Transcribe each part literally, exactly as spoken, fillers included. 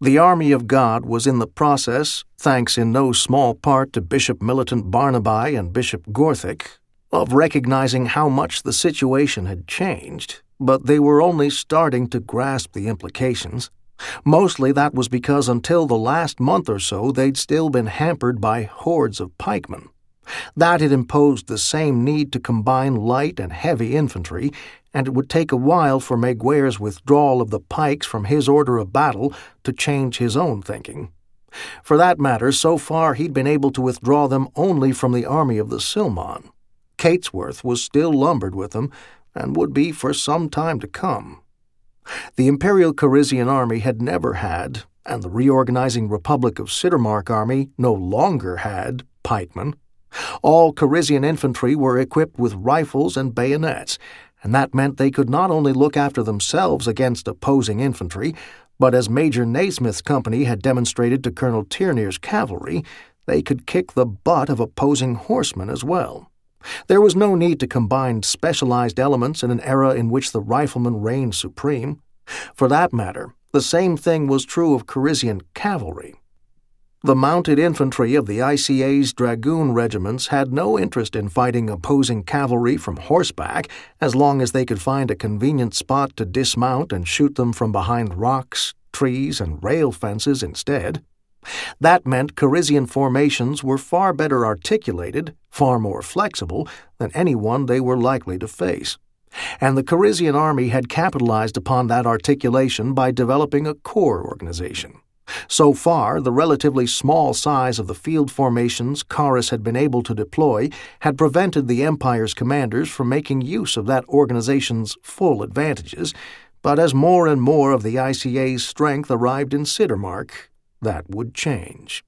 The army of God was in the process, thanks in no small part to Bishop Militant Barnaby and Bishop Gorthic, of recognizing how much the situation had changed, but they were only starting to grasp the implications. Mostly that was because until the last month or so they'd still been hampered by hordes of pikemen. That had imposed the same need to combine light and heavy infantry, and it would take a while for Maguire's withdrawal of the pikes from his order of battle to change his own thinking. For that matter, so far he'd been able to withdraw them only from the army of the Silmon. Catesworth was still lumbered with them, and would be for some time to come. The Imperial Corisian army had never had, and the reorganizing Republic of Siddermark army no longer had, pikemen. All Corisian infantry were equipped with rifles and bayonets, and that meant they could not only look after themselves against opposing infantry, but as Major Naismith's company had demonstrated to Colonel Tierney's cavalry, they could kick the butt of opposing horsemen as well. There was no need to combine specialized elements in an era in which the rifleman reigned supreme. For that matter, the same thing was true of Corisian cavalry. The mounted infantry of the I C A's dragoon regiments had no interest in fighting opposing cavalry from horseback as long as they could find a convenient spot to dismount and shoot them from behind rocks, trees, and rail fences instead. That meant Corisian formations were far better articulated, far more flexible than any one they were likely to face. And the Corisian army had capitalized upon that articulation by developing a corps organization. So far, the relatively small size of the field formations Carus had been able to deploy had prevented the Empire's commanders from making use of that organization's full advantages, but as more and more of the I C A's strength arrived in Siddermark, that would change.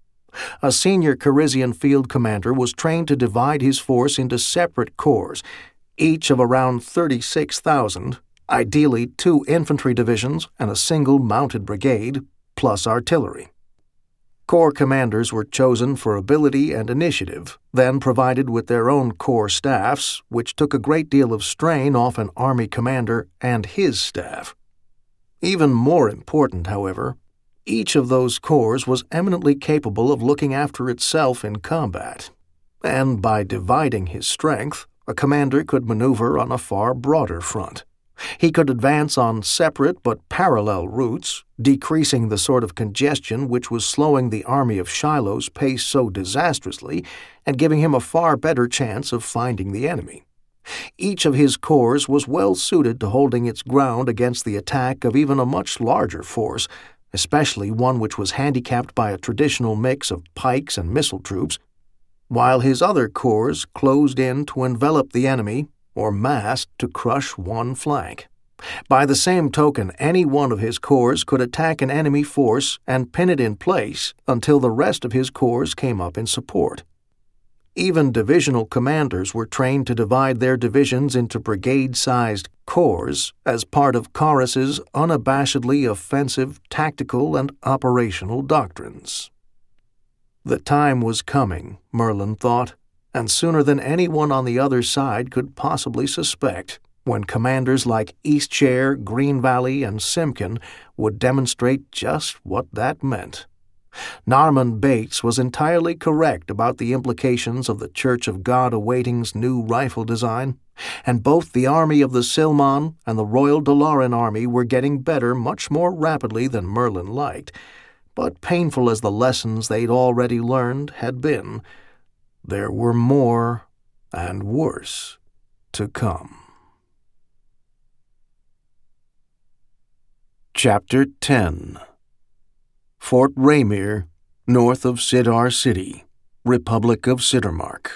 A senior Corisian field commander was trained to divide his force into separate corps, each of around thirty-six thousand, ideally two infantry divisions and a single mounted brigade, plus artillery. Corps commanders were chosen for ability and initiative, then provided with their own corps staffs, which took a great deal of strain off an army commander and his staff. Even more important, however, each of those corps was eminently capable of looking after itself in combat, and by dividing his strength, a commander could maneuver on a far broader front. He could advance on separate but parallel routes, decreasing the sort of congestion which was slowing the army of Shiloh's pace so disastrously and giving him a far better chance of finding the enemy. Each of his corps was well suited to holding its ground against the attack of even a much larger force, especially one which was handicapped by a traditional mix of pikes and missile troops, while his other corps closed in to envelop the enemy or massed to crush one flank. By the same token, any one of his corps could attack an enemy force and pin it in place until the rest of his corps came up in support. Even divisional commanders were trained to divide their divisions into brigade-sized corps as part of Carus's unabashedly offensive tactical and operational doctrines. The time was coming, Merlin thought, and sooner than anyone on the other side could possibly suspect, when commanders like Eastshare, Green Valley, and Simpkin would demonstrate just what that meant. Narman Bates was entirely correct about the implications of the Church of God Awaiting's new rifle design, and both the army of the Silmon and the Royal Dalaran army were getting better much more rapidly than Merlin liked, but painful as the lessons they'd already learned had been, there were more and worse to come. Chapter ten. Fort Raymir, north of Sidar City, Republic of Siddermark.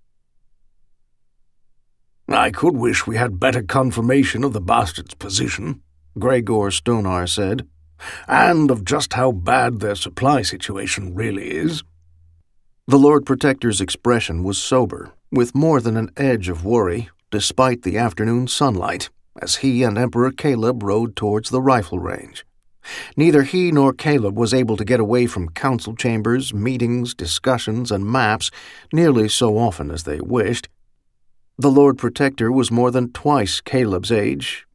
I could wish we had better confirmation of the bastards' position, Gregor Stonar said, and of just how bad their supply situation really is. The Lord Protector's expression was sober, with more than an edge of worry, despite the afternoon sunlight, as he and Emperor Caleb rode towards the rifle range. Neither he nor Caleb was able to get away from council chambers, meetings, discussions, and maps nearly so often as they wished. The Lord Protector was more than twice Caleb's age,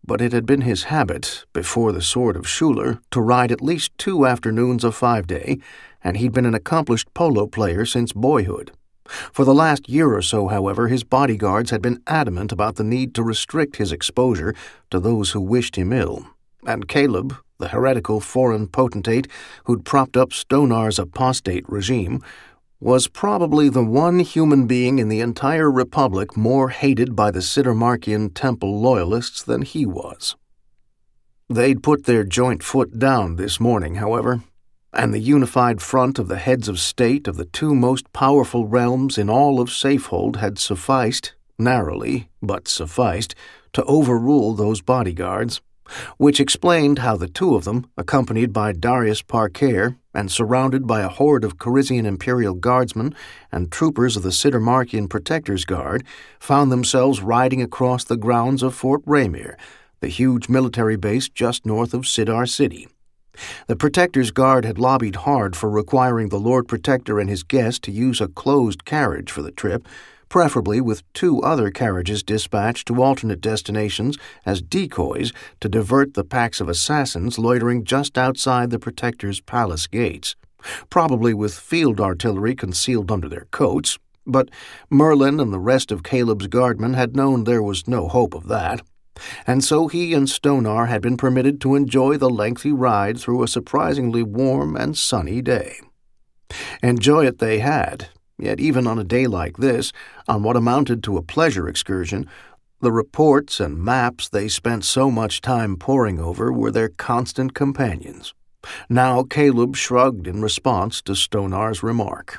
but it had been his habit, before the sword of Schuyler, to ride at least two afternoons of five-day, and he'd been an accomplished polo player since boyhood. For the last year or so, however, his bodyguards had been adamant about the need to restrict his exposure to those who wished him ill, and Caleb, the heretical foreign potentate who'd propped up Stonar's apostate regime, was probably the one human being in the entire Republic more hated by the Siddarmarchian Temple loyalists than he was. They'd put their joint foot down this morning, however, and the unified front of the heads of state of the two most powerful realms in all of Safehold had sufficed, narrowly, but sufficed, to overrule those bodyguards, which explained how the two of them, accompanied by Darius Parker and surrounded by a horde of Carizian Imperial Guardsmen and troopers of the Siddarmarchian Protector's Guard, found themselves riding across the grounds of Fort Raymere, the huge military base just north of Sidar City. The Protector's Guard had lobbied hard for requiring the Lord Protector and his guest to use a closed carriage for the trip, preferably with two other carriages dispatched to alternate destinations as decoys to divert the packs of assassins loitering just outside the Protector's palace gates, probably with field artillery concealed under their coats, but Merlin and the rest of Caleb's guardmen had known there was no hope of that, and so he and Stonar had been permitted to enjoy the lengthy ride through a surprisingly warm and sunny day. Enjoy it they had. Yet even on a day like this, on what amounted to a pleasure excursion, the reports and maps they spent so much time poring over were their constant companions. Now Caleb shrugged in response to Stonar's remark.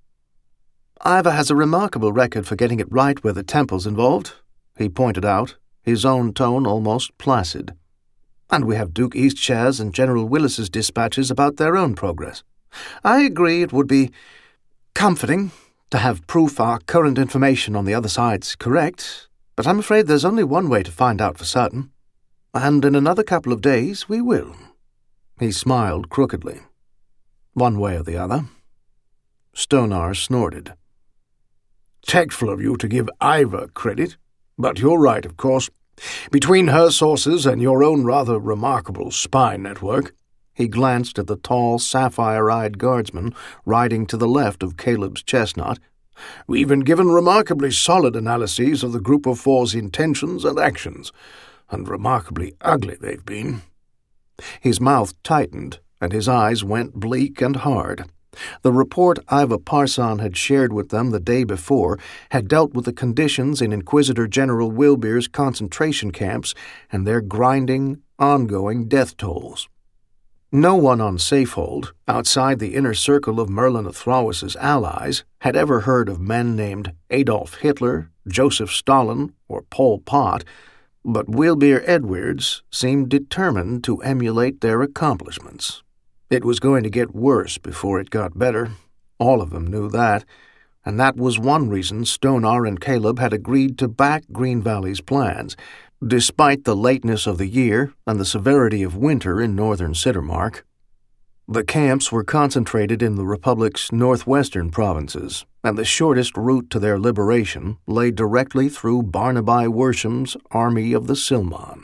"Iva has a remarkable record for getting it right where the temple's involved," he pointed out, his own tone almost placid. "And we have Duke Eastshare's and General Willis's dispatches about their own progress. I agree it would be comforting to have proof our current information on the other side's correct, but I'm afraid there's only one way to find out for certain. And in another couple of days we will." He smiled crookedly. "One way or the other." Stonar snorted. "Tactful of you to give Iva credit, but you're right, of course. Between her sources and your own rather remarkable spy network," he glanced at the tall, sapphire-eyed guardsman riding to the left of Caleb's chestnut, "we've been given remarkably solid analyses of the Group of Four's intentions and actions, and remarkably ugly they've been." His mouth tightened, and his eyes went bleak and hard. The report Iva Parson had shared with them the day before had dealt with the conditions in Inquisitor General Wilbeer's concentration camps and their grinding, ongoing death tolls. No one on Safehold, outside the inner circle of Merlin of Thrawis's allies, had ever heard of men named Adolf Hitler, Joseph Stalin, or Pol Pot, but Wilbeer Edwards seemed determined to emulate their accomplishments. It was going to get worse before it got better. All of them knew that, and that was one reason Stonar and Caleb had agreed to back Green Valley's plans, despite the lateness of the year and the severity of winter in northern Siddarmark. The camps were concentrated in the Republic's northwestern provinces, and the shortest route to their liberation lay directly through Barnaby Worsham's Army of the Silmon.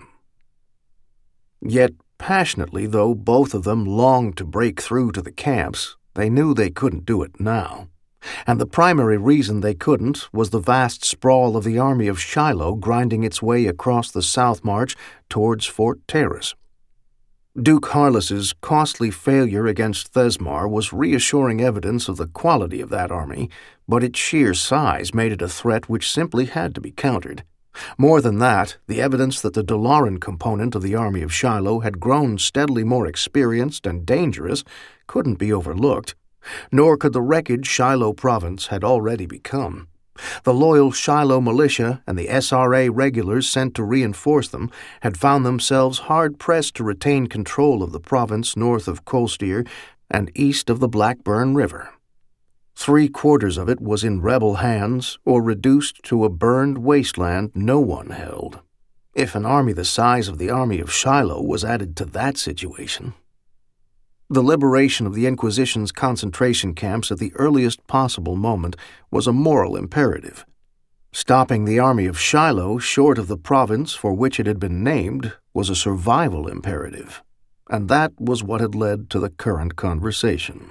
Yet, passionately though both of them longed to break through to the camps, they knew they couldn't do it now. And the primary reason they couldn't was the vast sprawl of the army of Shiloh grinding its way across the South March towards Fort Terrace. Duke Harless's costly failure against Thesmar was reassuring evidence of the quality of that army, but its sheer size made it a threat which simply had to be countered. More than that, the evidence that the Dalaran component of the army of Shiloh had grown steadily more experienced and dangerous couldn't be overlooked, nor could the wreckage Shiloh province had already become. The loyal Shiloh militia and the S R A regulars sent to reinforce them had found themselves hard-pressed to retain control of the province north of Colsteer and east of the Blackburn River. Three-quarters of it was in rebel hands or reduced to a burned wasteland no one held. If an army the size of the army of Shiloh was added to that situation... The liberation of the Inquisition's concentration camps at the earliest possible moment was a moral imperative. Stopping the army of Shiloh short of the province for which it had been named was a survival imperative, and that was what had led to the current conversation.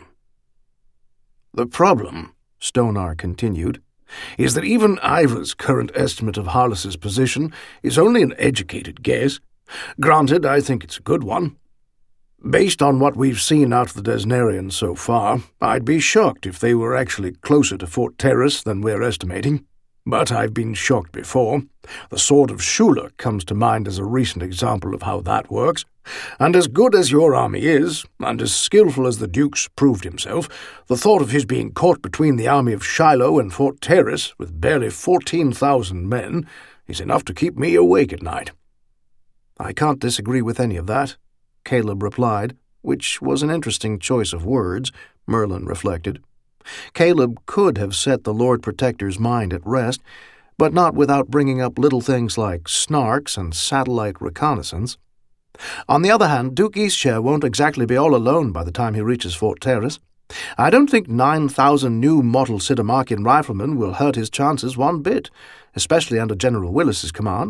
"The problem," Stonar continued, "is that even Ivor's current estimate of Harless's position is only an educated guess. Granted, I think it's a good one. Based on what we've seen out of the Desnarians so far, I'd be shocked if they were actually closer to Fort Terrace than we're estimating. But I've been shocked before. The sword of Shula comes to mind as a recent example of how that works. And as good as your army is, and as skillful as the Duke's proved himself, the thought of his being caught between the army of Shiloh and Fort Terrace with barely fourteen thousand men is enough to keep me awake at night." "I can't disagree with any of that," Caleb replied, which was an interesting choice of words, Merlin reflected. Caleb could have set the Lord Protector's mind at rest, but not without bringing up little things like snarks and satellite reconnaissance. On the other hand, Duke Eastshire won't exactly be all alone by the time he reaches Fort Terrace. I don't think nine thousand new model Siddemarkian riflemen will hurt his chances one bit, especially under General Willis's command."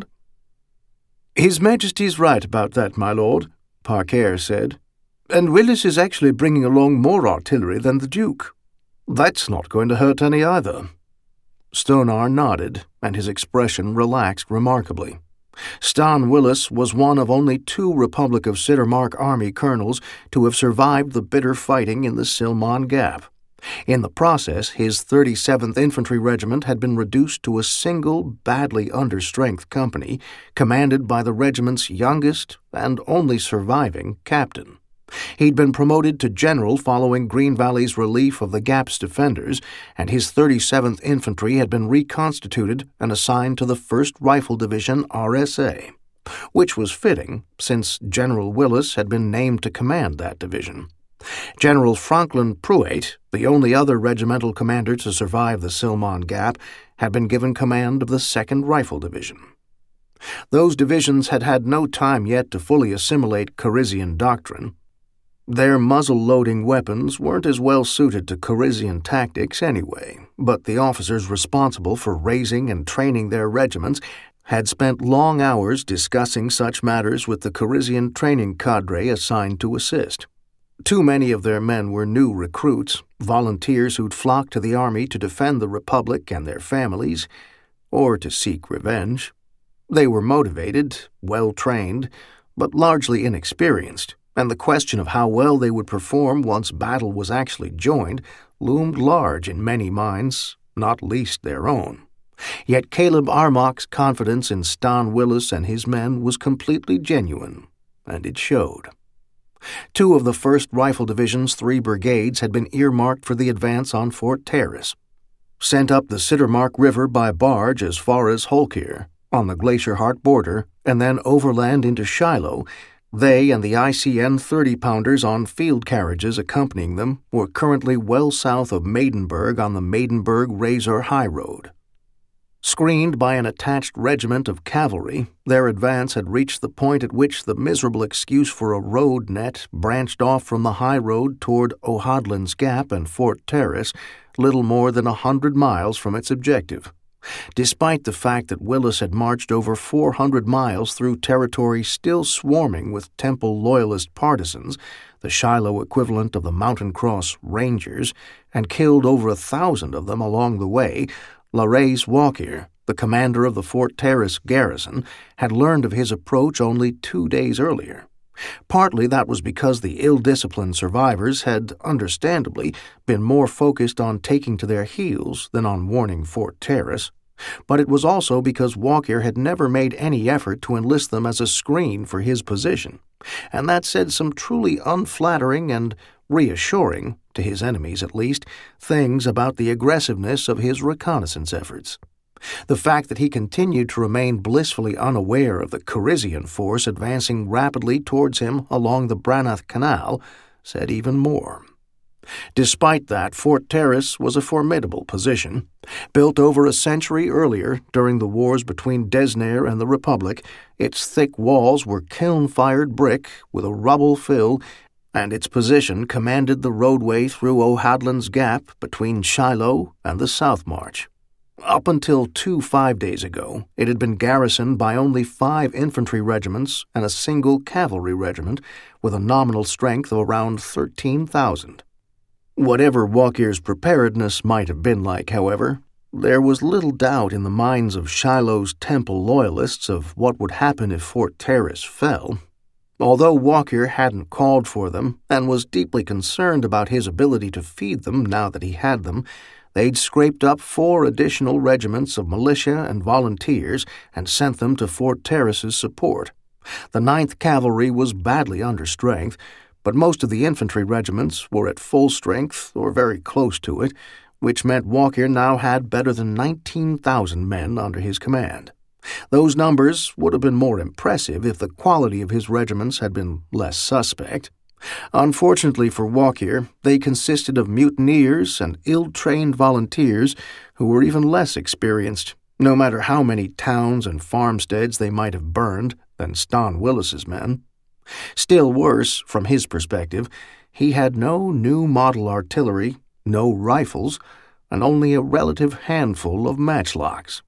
"His Majesty's right about that, my lord," Parker said. "And Willis is actually bringing along more artillery than the Duke. That's not going to hurt any either." Stonar nodded, and his expression relaxed remarkably. Stan Willis was one of only two Republic of Siddermark Army colonels to have survived the bitter fighting in the Silmon Gap. In the process, his thirty-seventh Infantry Regiment had been reduced to a single, badly understrength company, commanded by the regiment's youngest and only surviving captain. He'd been promoted to general following Green Valley's relief of the Gap's defenders, and his thirty-seventh Infantry had been reconstituted and assigned to the first Rifle Division R S A, which was fitting since General Willis had been named to command that division. General Franklin Pruitt, the only other regimental commander to survive the Silmon Gap, had been given command of the second Rifle Division. Those divisions had had no time yet to fully assimilate Carizian doctrine. Their muzzle-loading weapons weren't as well suited to Carizian tactics anyway, but the officers responsible for raising and training their regiments had spent long hours discussing such matters with the Carizian training cadre assigned to assist. Too many of their men were new recruits, volunteers who'd flocked to the army to defend the Republic and their families, or to seek revenge. They were motivated, well-trained, but largely inexperienced, and the question of how well they would perform once battle was actually joined loomed large in many minds, not least their own. Yet Caleb Armag's confidence in Stan Willis and his men was completely genuine, and it showed. Two of the first Rifle Division's three brigades had been earmarked for the advance on Fort Terrace. Sent up the Siddermark River by barge as far as Holkir, on the Glacier Heart border, and then overland into Shiloh, they and the I C N thirty-pounders on field carriages accompanying them were currently well south of Maidenburg on the Maidenburg-Razor High Road. Screened by an attached regiment of cavalry, their advance had reached the point at which the miserable excuse for a road net branched off from the high road toward O'Hodlin's Gap and Fort Terrace, little more than a hundred miles from its objective. Despite the fact that Willis had marched over four hundred miles through territory still swarming with Temple Loyalist partisans, the Shiloh equivalent of the Mountain Cross Rangers, and killed over a thousand of them along the way, Larace Walker, the commander of the Fort Terrace garrison, had learned of his approach only two days earlier. Partly that was because the ill-disciplined survivors had, understandably, been more focused on taking to their heels than on warning Fort Terrace, but it was also because Walker had never made any effort to enlist them as a screen for his position, and that said some truly unflattering and reassuring, to his enemies at least, things about the aggressiveness of his reconnaissance efforts. The fact that he continued to remain blissfully unaware of the Carizian force advancing rapidly towards him along the Branath Canal said even more. Despite that, Fort Terrace was a formidable position. Built over a century earlier during the wars between Desnair and the Republic, its thick walls were kiln-fired brick with a rubble fill, and its position commanded the roadway through O'Hodlin's Gap between Shiloh and the South March. Up until two five days ago, it had been garrisoned by only five infantry regiments and a single cavalry regiment, with a nominal strength of around thirteen thousand. Whatever Walker's preparedness might have been like, however, there was little doubt in the minds of Shiloh's Temple loyalists of what would happen if Fort Terrace fell. Although Walker hadn't called for them and was deeply concerned about his ability to feed them now that he had them, they'd scraped up four additional regiments of militia and volunteers and sent them to Fort Terrace's support. The ninth Cavalry was badly under strength, but most of the infantry regiments were at full strength or very close to it, which meant Walker now had better than nineteen thousand men under his command. Those numbers would have been more impressive if the quality of his regiments had been less suspect. Unfortunately for Walker, they consisted of mutineers and ill-trained volunteers who were even less experienced, no matter how many towns and farmsteads they might have burned, than Ston Willis's men. Still worse, from his perspective, he had no new model artillery, no rifles, and only a relative handful of matchlocks.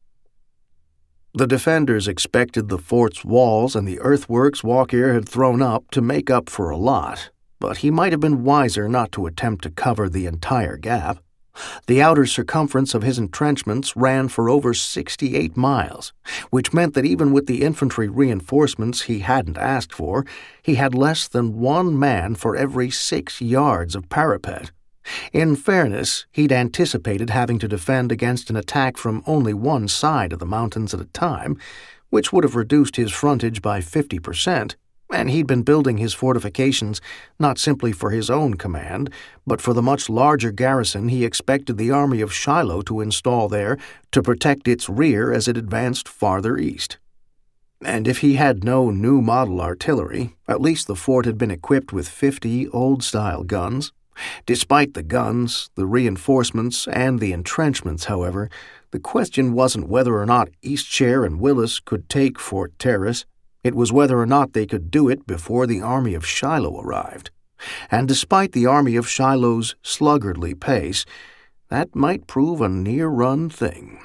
The defenders expected the fort's walls and the earthworks Walker had thrown up to make up for a lot, but he might have been wiser not to attempt to cover the entire gap. The outer circumference of his entrenchments ran for over sixty-eight miles, which meant that even with the infantry reinforcements he hadn't asked for, he had less than one man for every six yards of parapet. In fairness, he'd anticipated having to defend against an attack from only one side of the mountains at a time, which would have reduced his frontage by fifty percent, and he'd been building his fortifications not simply for his own command, but for the much larger garrison he expected the army of Shiloh to install there to protect its rear as it advanced farther east. And if he had no new model artillery, at least the fort had been equipped with fifty old-style guns. Despite the guns, the reinforcements, and the entrenchments, however, the question wasn't whether or not Eastshire and Willis could take Fort Terrace. It was whether or not they could do it before the army of Shiloh arrived. And despite the army of Shiloh's sluggardly pace, that might prove a near-run thing.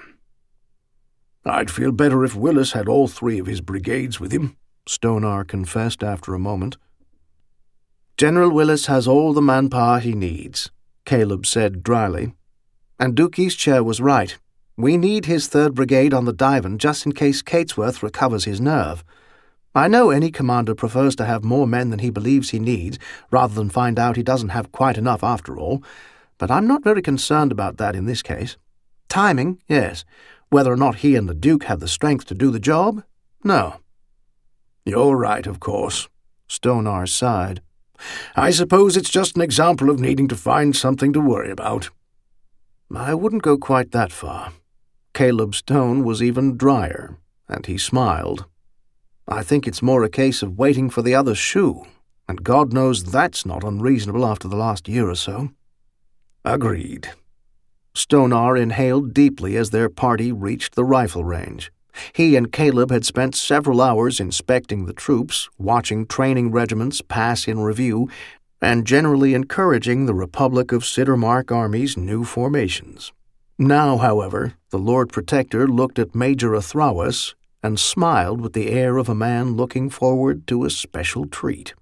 "I'd feel better if Willis had all three of his brigades with him," Stonar confessed after a moment. "General Willis has all the manpower he needs," Caleb said dryly. "And Duke Eastshire was right. We need his third Brigade on the Divan just in case Catesworth recovers his nerve. I know any commander prefers to have more men than he believes he needs, rather than find out he doesn't have quite enough after all, but I'm not very concerned about that in this case. Timing, yes. Whether or not he and the Duke have the strength to do the job, no." "You're right, of course," Stonar sighed. "I suppose it's just an example of needing to find something to worry about." "I wouldn't go quite that far." Caleb's tone was even drier, and he smiled. "I think it's more a case of waiting for the other shoe, and God knows that's not unreasonable after the last year or so." "Agreed." Stonar inhaled deeply as their party reached the rifle range. He and Caleb had spent several hours inspecting the troops, watching training regiments pass in review, and generally encouraging the Republic of Siddermark Army's new formations. Now, however, the Lord Protector looked at Major Athrawes and smiled with the air of a man looking forward to a special treat.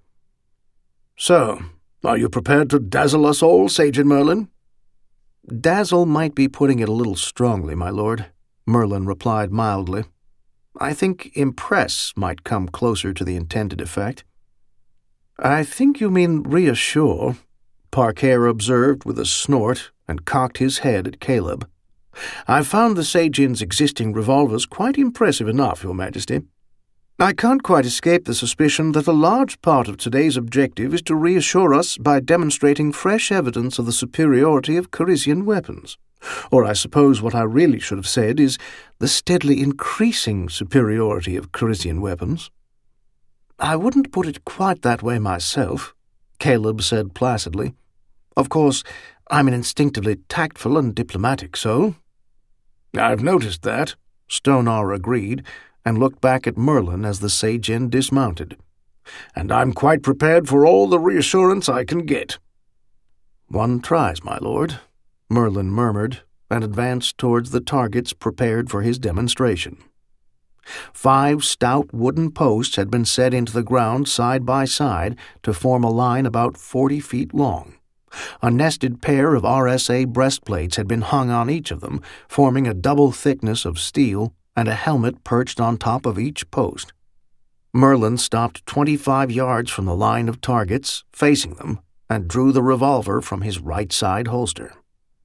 "So, are you prepared to dazzle us all, Sagan Merlin?" "Dazzle might be putting it a little strongly, my lord," Merlin replied mildly. "I think impress might come closer to the intended effect." "I think you mean reassure," Parker observed with a snort and cocked his head at Caleb. "I've found the Sagin's existing revolvers quite impressive enough, Your Majesty. I can't quite escape the suspicion that a large part of today's objective is to reassure us by demonstrating fresh evidence of the superiority of Corisian weapons. Or I suppose what I really should have said is the steadily increasing superiority of Corisian weapons." "I wouldn't put it quite that way myself," Caleb said placidly. "Of course, I'm an instinctively tactful and diplomatic soul." "I've noticed that," Stonar agreed, and looked back at Merlin as the Sagin dismounted. "And I'm quite prepared for all the reassurance I can get." "One tries, my lord," Merlin murmured, and advanced towards the targets prepared for his demonstration. Five stout wooden posts had been set into the ground side by side to form a line about forty feet long. A nested pair of R S A breastplates had been hung on each of them, forming a double thickness of steel, and a helmet perched on top of each post. Merlin stopped twenty-five yards from the line of targets, facing them, and drew the revolver from his right side holster.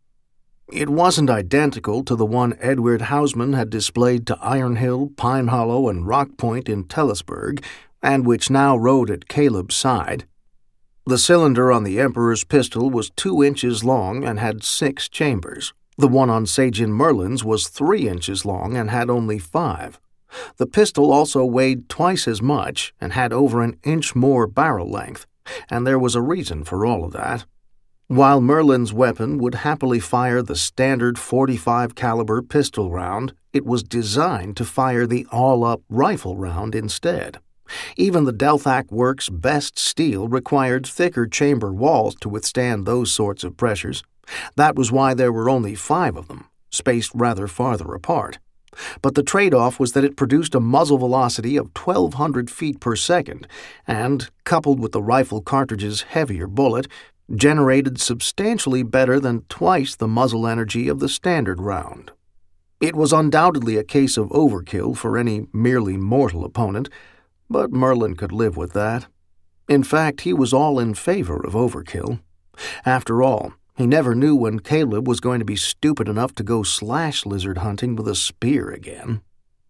It wasn't identical to the one Edward Hausman had displayed to Iron Hill, Pine Hollow, and Rock Point in Tellisburg, and which now rode at Caleb's side. The cylinder on the Emperor's pistol was two inches long and had six chambers. The one on Sajan Merlin's was three inches long and had only five. The pistol also weighed twice as much and had over an inch more barrel length, and there was a reason for all of that. While Merlin's weapon would happily fire the standard forty-five caliber pistol round, it was designed to fire the all-up rifle round instead. Even the Delthac Works' best steel required thicker chamber walls to withstand those sorts of pressures. That was why there were only five of them, spaced rather farther apart. But the trade-off was that it produced a muzzle velocity of twelve hundred feet per second and, coupled with the rifle cartridge's heavier bullet, generated substantially better than twice the muzzle energy of the standard round. It was undoubtedly a case of overkill for any merely mortal opponent, but Merlin could live with that. In fact, he was all in favor of overkill. After all, he never knew when Caleb was going to be stupid enough to go slash lizard hunting with a spear again.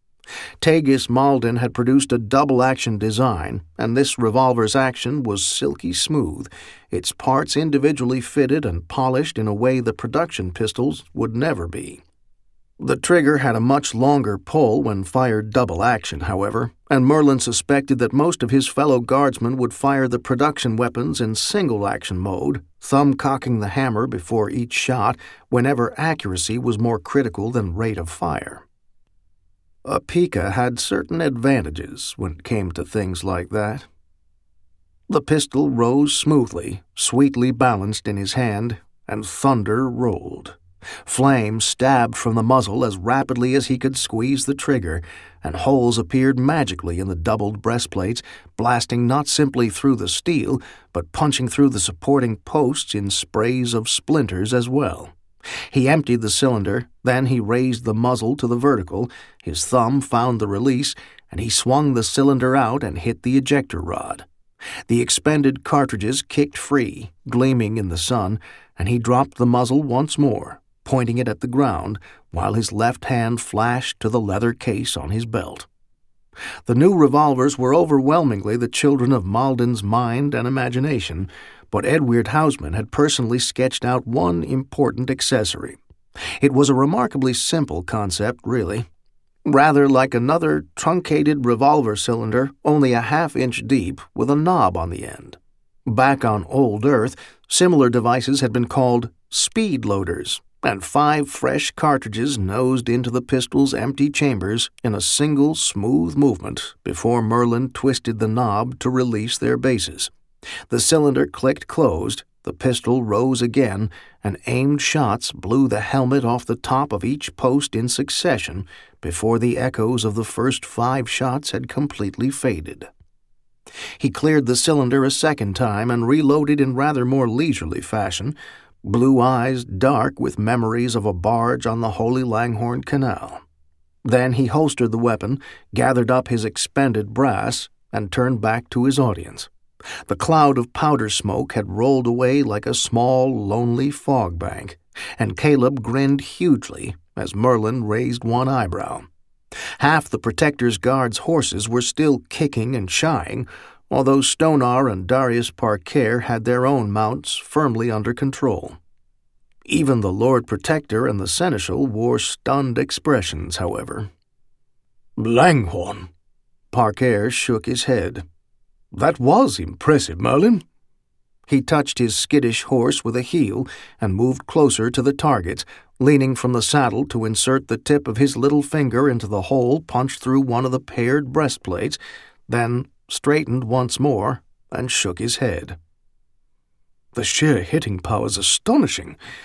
Tagus Malden had produced a double-action design, and this revolver's action was silky smooth, its parts individually fitted and polished in a way the production pistols would never be. The trigger had a much longer pull when fired double-action, however, and Merlin suspected that most of his fellow guardsmen would fire the production weapons in single-action mode, thumb-cocking the hammer before each shot whenever accuracy was more critical than rate of fire. A Pika had certain advantages when it came to things like that. The pistol rose smoothly, sweetly balanced in his hand, and thunder rolled. Flame stabbed from the muzzle as rapidly as he could squeeze the trigger, and holes appeared magically in the doubled breastplates, blasting not simply through the steel, but punching through the supporting posts in sprays of splinters as well. He emptied the cylinder, then he raised the muzzle to the vertical, his thumb found the release, and he swung the cylinder out and hit the ejector rod. The expended cartridges kicked free, gleaming in the sun, and he dropped the muzzle once more, pointing it at the ground, while his left hand flashed to the leather case on his belt. The new revolvers were overwhelmingly the children of Malden's mind and imagination, but Edward Hausman had personally sketched out one important accessory. It was a remarkably simple concept, really. Rather like another truncated revolver cylinder, only a half-inch deep, with a knob on the end. Back on old Earth, similar devices had been called speed loaders, and five fresh cartridges nosed into the pistol's empty chambers in a single smooth movement before Merlin twisted the knob to release their bases. The cylinder clicked closed, the pistol rose again, and aimed shots blew the helmet off the top of each post in succession before the echoes of the first five shots had completely faded. He cleared the cylinder a second time and reloaded in rather more leisurely fashion, blue eyes dark with memories of a barge on the Holy Langhorne Canal. Then he holstered the weapon, gathered up his expended brass, and turned back to his audience. The cloud of powder smoke had rolled away like a small, lonely fog bank, and Caleb grinned hugely as Merlin raised one eyebrow. Half the Protector's guards' horses were still kicking and shying, although Stonar and Darius Parker had their own mounts firmly under control. Even the Lord Protector and the Seneschal wore stunned expressions, however. "Langhorne," Parker shook his head. "That was impressive, Merlin." He touched his skittish horse with a heel and moved closer to the targets, leaning from the saddle to insert the tip of his little finger into the hole punched through one of the paired breastplates, then straightened once more and shook his head. "The sheer hitting power's astonishing.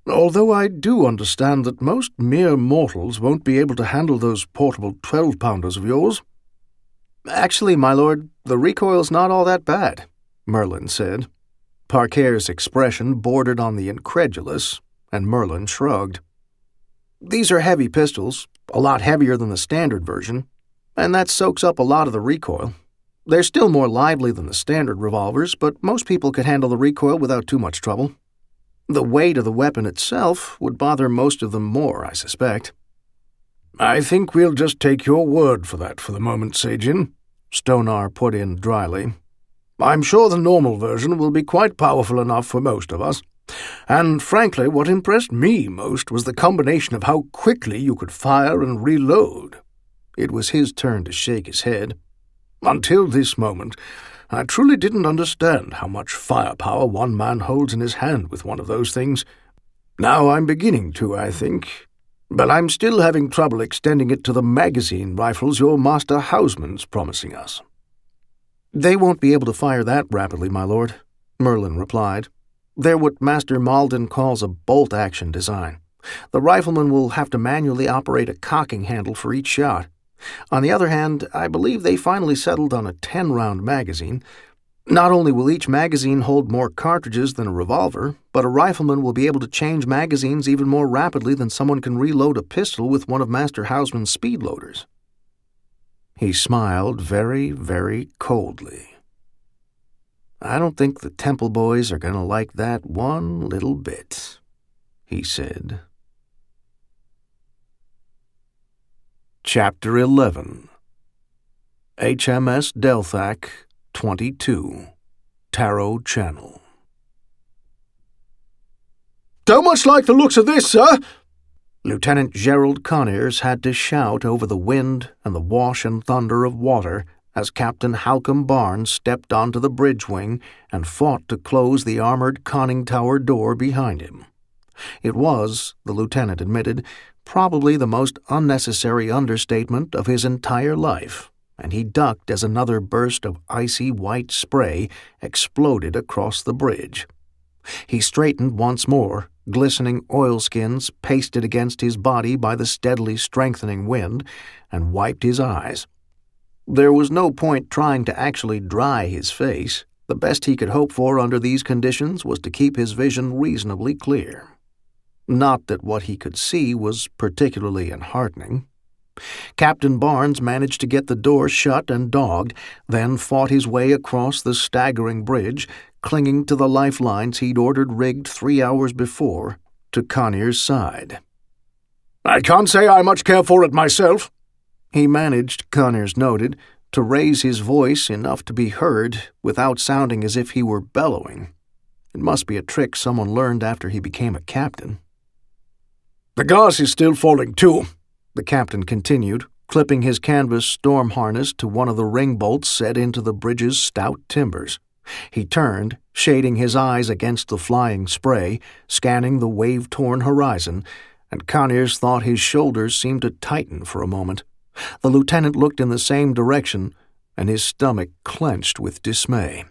although I do understand that most mere mortals won't be able to handle those portable twelve-pounders of yours." "Actually, my lord, the recoil's not all that bad," Merlin said. Parker's expression bordered on the incredulous, and Merlin shrugged. "These are heavy pistols, a lot heavier than the standard version, and that soaks up a lot of the recoil. They're still more lively than the standard revolvers, but most people could handle the recoil without too much trouble. The weight of the weapon itself would bother most of them more, I suspect." "I think we'll just take your word for that for the moment, Sajin," Stonar put in dryly. "I'm sure the normal version will be quite powerful enough for most of us. And frankly, what impressed me most was the combination of how quickly you could fire and reload." It was his turn to shake his head. "Until this moment, I truly didn't understand how much firepower one man holds in his hand with one of those things. Now I'm beginning to, I think. But I'm still having trouble extending it to the magazine rifles your Master Hausman's promising us." "They won't be able to fire that rapidly, my lord," Merlin replied. "They're what Master Malden calls a bolt-action design. The rifleman will have to manually operate a cocking handle for each shot. On the other hand, I believe they finally settled on a ten-round magazine. Not only will each magazine hold more cartridges than a revolver, but a rifleman will be able to change magazines even more rapidly than someone can reload a pistol with one of Master Hausman's speed loaders." He smiled very, very coldly. "I don't think the Temple boys are going to like that one little bit," he said. Chapter eleven. H M S Delthac, twenty-two, Taro Channel. "Don't much like the looks of this, sir," Lieutenant Gerald Conyers had to shout over the wind and the wash and thunder of water as Captain Halcomb Barnes stepped onto the bridge wing and fought to close the armored conning tower door behind him. It was, the lieutenant admitted, probably the most unnecessary understatement of his entire life, and he ducked as another burst of icy white spray exploded across the bridge. He straightened once more, glistening oilskins pasted against his body by the steadily strengthening wind, and wiped his eyes. There was no point trying to actually dry his face. The best he could hope for under these conditions was to keep his vision reasonably clear. Not that what he could see was particularly enheartening. Captain Barnes managed to get the door shut and dogged, then fought his way across the staggering bridge, clinging to the lifelines he'd ordered rigged three hours before, to Conyers' side. "I can't say I much care for it myself," he managed, Conyers noted, to raise his voice enough to be heard without sounding as if he were bellowing. It must be a trick someone learned after he became a captain. "The gas is still falling, too," the captain continued, clipping his canvas storm harness to one of the ring bolts set into the bridge's stout timbers. He turned, shading his eyes against the flying spray, scanning the wave-torn horizon, and Conyers thought his shoulders seemed to tighten for a moment. The lieutenant looked in the same direction, and his stomach clenched with dismay.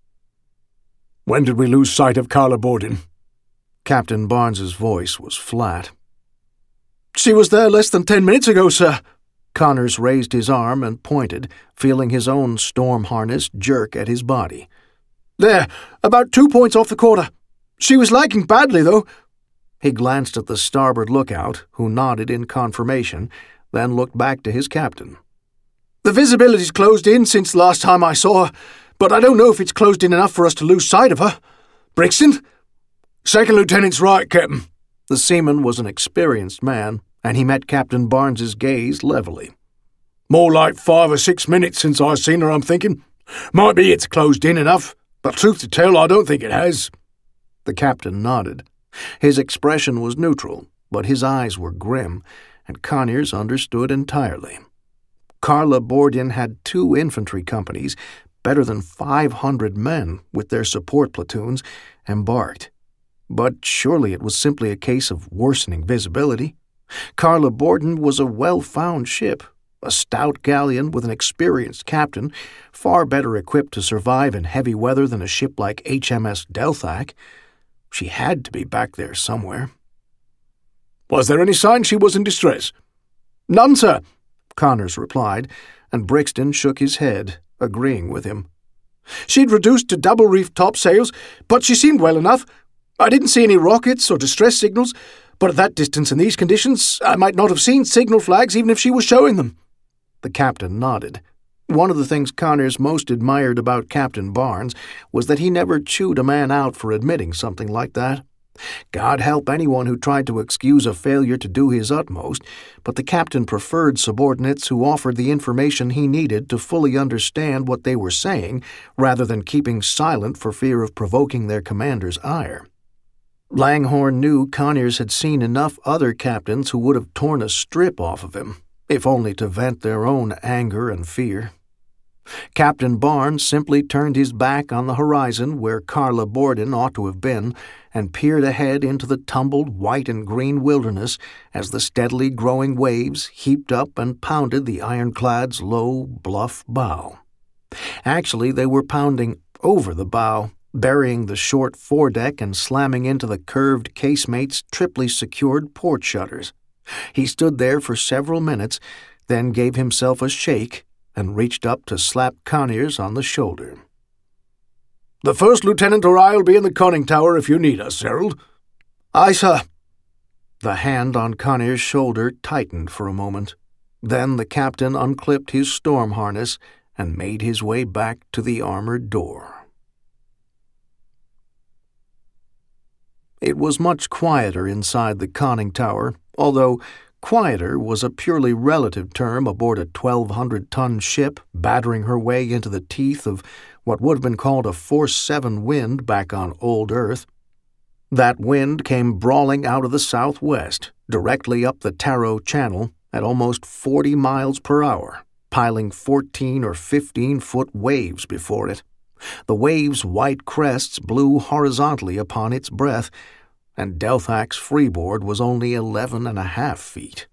"When did we lose sight of Carla Borden?" Captain Barnes's voice was flat. "She was there less than ten minutes ago, sir." Connors raised his arm and pointed, feeling his own storm harness jerk at his body. "There, about two points off the quarter. She was lagging badly, though." He glanced at the starboard lookout, who nodded in confirmation, then looked back to his captain. "The visibility's closed in since the last time I saw her, but I don't know if it's closed in enough for us to lose sight of her. Brixton?" "Second lieutenant's right, Captain." The seaman was an experienced man, and he met Captain Barnes's gaze levelly. "More like five or six minutes since I've seen her, I'm thinking. Might be it's closed in enough, but truth to tell, I don't think it has." The captain nodded. His expression was neutral, but his eyes were grim, and Conyers understood entirely. Carla Borden had two infantry companies, better than five hundred men, with their support platoons, embarked. But surely it was simply a case of worsening visibility. Carla Borden was a well-found ship, a stout galleon with an experienced captain, far better equipped to survive in heavy weather than a ship like H M S Delthac. She had to be back there somewhere, Was there any sign she was in distress?" "None, sir," Connors replied, and Brixton shook his head, agreeing with him. "She'd reduced to double-reefed topsails, but she seemed well enough. I didn't see any rockets or distress signals, but at that distance in these conditions, I might not have seen signal flags even if she was showing them." The captain nodded. One of the things Connors most admired about Captain Barnes was that he never chewed a man out for admitting something like that. God help anyone who tried to excuse a failure to do his utmost, but the captain preferred subordinates who offered the information he needed to fully understand what they were saying, rather than keeping silent for fear of provoking their commander's ire. Langhorne knew Conyers had seen enough other captains who would have torn a strip off of him, if only to vent their own anger and fear. Captain Barnes simply turned his back on the horizon where Carla Borden ought to have been and peered ahead into the tumbled white and green wilderness as the steadily growing waves heaped up and pounded the ironclad's low, bluff bow. Actually, they were pounding over the bow, burying the short foredeck and slamming into the curved casemate's triply secured port shutters. He stood there for several minutes, then gave himself a shake and reached up to slap Conyers on the shoulder. "The first lieutenant or I'll be in the conning tower if you need us, Harold." "Aye, sir." The hand on Conyers' shoulder tightened for a moment. Then the captain unclipped his storm harness and made his way back to the armored door. It was much quieter inside the conning tower, although quieter was a purely relative term aboard a twelve hundred ton ship battering her way into the teeth of what would have been called a force seven wind back on old Earth. That wind came brawling out of the southwest, directly up the Taro Channel at almost forty miles per hour, piling fourteen or fifteen-foot waves before it. The waves' white crests blew horizontally upon its breath, and Delthak's freeboard was only eleven and a half feet.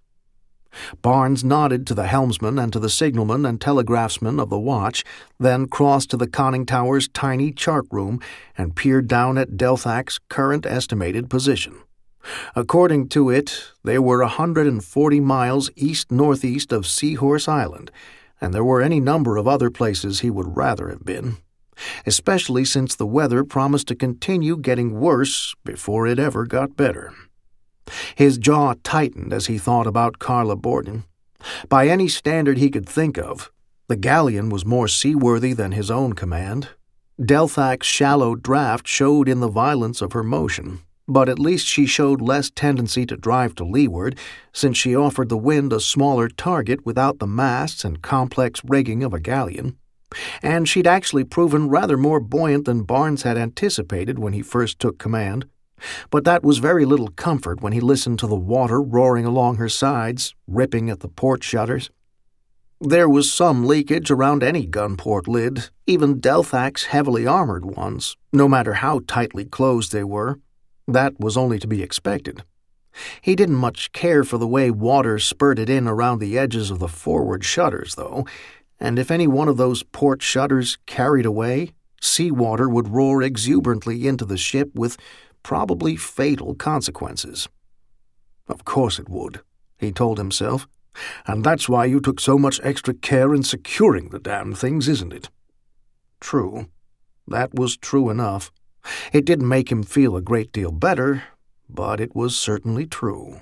Barnes nodded to the helmsman and to the signalman and telegraphsman of the watch, then crossed to the conning tower's tiny chart room and peered down at Delthak's current estimated position. According to it, they were a hundred and forty miles east-northeast of Seahorse Island, and there were any number of other places he would rather have been, especially since the weather promised to continue getting worse before it ever got better. His jaw tightened as he thought about Carla Borden. By any standard he could think of, the galleon was more seaworthy than his own command. Delthak's shallow draft showed in the violence of her motion, but at least she showed less tendency to drive to leeward, since she offered the wind a smaller target without the masts and complex rigging of a galleon. And she'd actually proven rather more buoyant than Barnes had anticipated when he first took command. But that was very little comfort when he listened to the water roaring along her sides, ripping at the port shutters. There was some leakage around any gunport lid, even Delthak's heavily armored ones, no matter how tightly closed they were. That was only to be expected. He didn't much care for the way water spurted in around the edges of the forward shutters, though, and if any one of those port shutters carried away, seawater would roar exuberantly into the ship with probably fatal consequences. Of course it would, he told himself, and that's why you took so much extra care in securing the damn things, isn't it? True. That was true enough. It didn't make him feel a great deal better, but it was certainly true.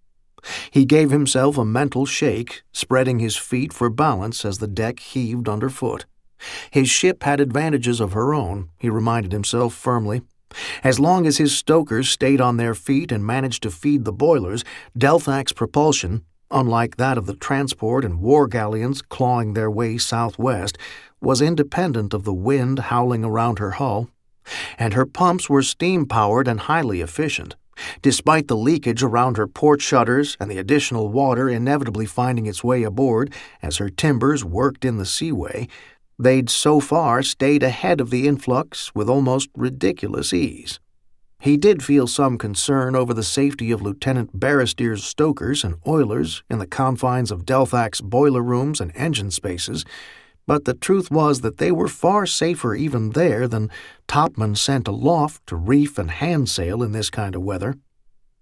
He gave himself a mental shake, spreading his feet for balance as the deck heaved underfoot. His ship had advantages of her own, he reminded himself firmly. As long as his stokers stayed on their feet and managed to feed the boilers, Delthak's propulsion, unlike that of the transport and war galleons clawing their way southwest, was independent of the wind howling around her hull, and her pumps were steam-powered and highly efficient. Despite the leakage around her port shutters and the additional water inevitably finding its way aboard as her timbers worked in the seaway, they'd so far stayed ahead of the influx with almost ridiculous ease. He did feel some concern over the safety of Lieutenant Barristier's stokers and oilers in the confines of Delthak's boiler rooms and engine spaces, but the truth was that they were far safer even there than topmen sent aloft to reef and handsail in this kind of weather.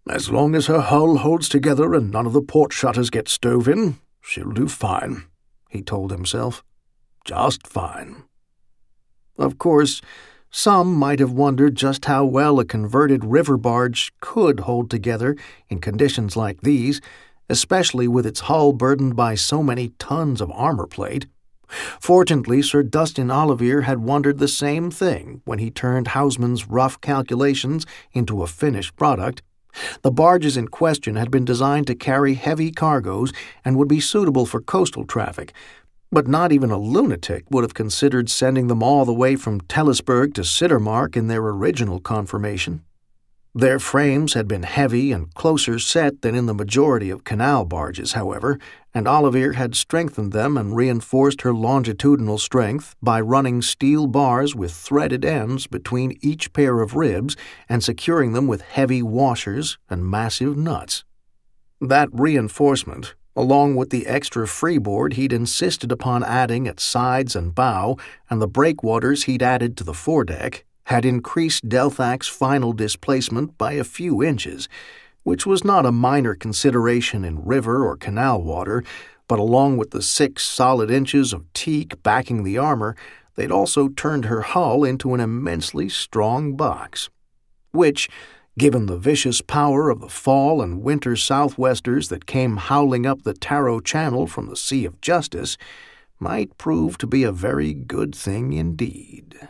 As long as her hull holds together and none of the port shutters get stove in, she'll do fine, he told himself. Just fine. Of course, some might have wondered just how well a converted river barge could hold together in conditions like these, especially with its hull burdened by so many tons of armor plate. Fortunately, Sir Dustin Olivier had wondered the same thing when he turned Hausmann's rough calculations into a finished product. The barges in question had been designed to carry heavy cargoes and would be suitable for coastal traffic, but not even a lunatic would have considered sending them all the way from Tellisburg to Siddermark in their original conformation. Their frames had been heavy and closer set than in the majority of canal barges, however, and Olivier had strengthened them and reinforced her longitudinal strength by running steel bars with threaded ends between each pair of ribs and securing them with heavy washers and massive nuts. That reinforcement, along with the extra freeboard he'd insisted upon adding at sides and bow and the breakwaters he'd added to the foredeck, had increased Delthac's final displacement by a few inches, which was not a minor consideration in river or canal water, but along with the six solid inches of teak backing the armor, they'd also turned her hull into an immensely strong box, which, given the vicious power of the fall and winter southwesters that came howling up the Taro Channel from the Sea of Justice, might prove to be a very good thing indeed.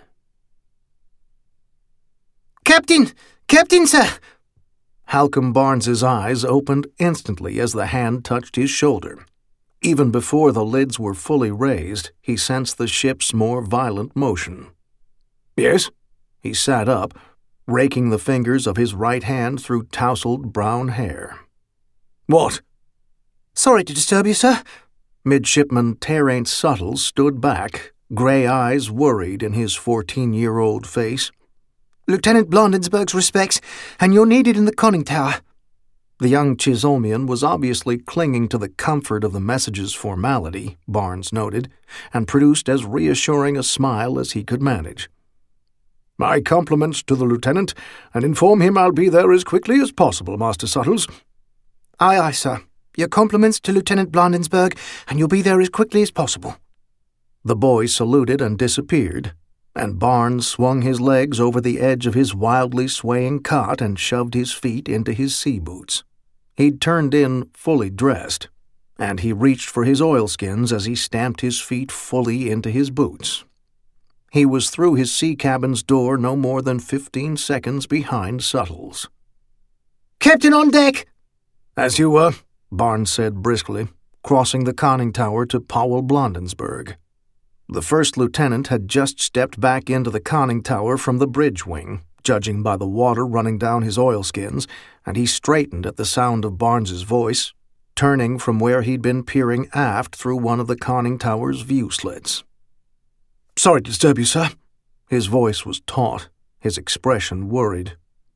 Captain! Captain, sir! Halcombe Barnes's eyes opened instantly as the hand touched his shoulder. Even before the lids were fully raised, he sensed the ship's more violent motion. Yes? He sat up, raking the fingers of his right hand through tousled brown hair. What? Sorry to disturb you, sir. Midshipman Terence Suttles stood back, grey eyes worried in his fourteen-year-old face. Lieutenant Blandensberg's respects, and you're needed in the conning tower. The young Chisholmian was obviously clinging to the comfort of the message's formality, Barnes noted, and produced as reassuring a smile as he could manage. My compliments to the lieutenant, and inform him I'll be there as quickly as possible, Master Suttles. Aye, aye, sir. Your compliments to Lieutenant Blandensberg, and you'll be there as quickly as possible. The boy saluted and disappeared, and Barnes swung his legs over the edge of his wildly swaying cot and shoved his feet into his sea boots. He'd turned in fully dressed, and he reached for his oilskins as he stamped his feet fully into his boots. He was through his sea cabin's door no more than fifteen seconds behind Suttles. Captain on deck! As you were, Barnes said briskly, crossing the conning tower to Powell Blandensberg. The first lieutenant had just stepped back into the conning tower from the bridge wing, judging by the water running down his oilskins, and he straightened at the sound of Barnes's voice, turning from where he'd been peering aft through one of the conning tower's view slits. Sorry to disturb you, sir. His voice was taut, his expression worried.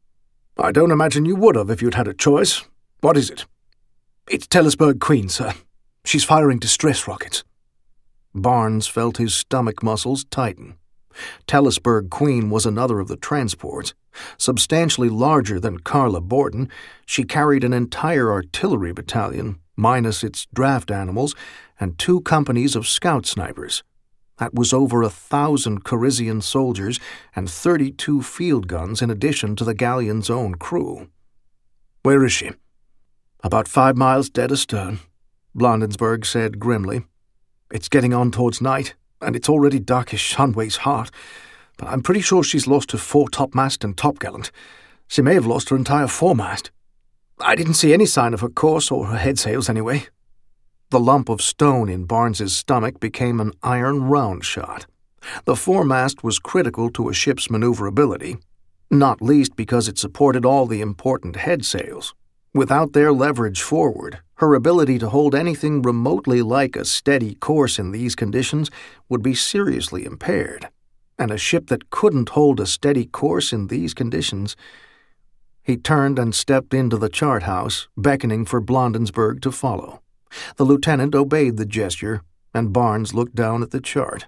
I don't imagine you would have if you'd had a choice. What is it? It's Tellisburg Queen, sir. She's firing distress rockets. Barnes felt his stomach muscles tighten. Tellisburg Queen was another of the transports. Substantially larger than Carla Borden, she carried an entire artillery battalion, minus its draft animals, and two companies of scout snipers. That was over a thousand Carizian soldiers and thirty-two field guns in addition to the galleon's own crew. Where is she? About five miles dead astern, Blandensberg said grimly. It's getting on towards night, and it's already dark as Shanway's heart, but I'm pretty sure she's lost her fore-topmast and topgallant. She may have lost her entire foremast. I didn't see any sign of her course or her headsails anyway. The lump of stone in Barnes's stomach became an iron round shot. The foremast was critical to a ship's maneuverability, not least because it supported all the important headsails. Without their leverage forward, her ability to hold anything remotely like a steady course in these conditions would be seriously impaired, and a ship that couldn't hold a steady course in these conditions... He turned and stepped into the chart house, beckoning for Blandensberg to follow. The lieutenant obeyed the gesture, and Barnes looked down at the chart.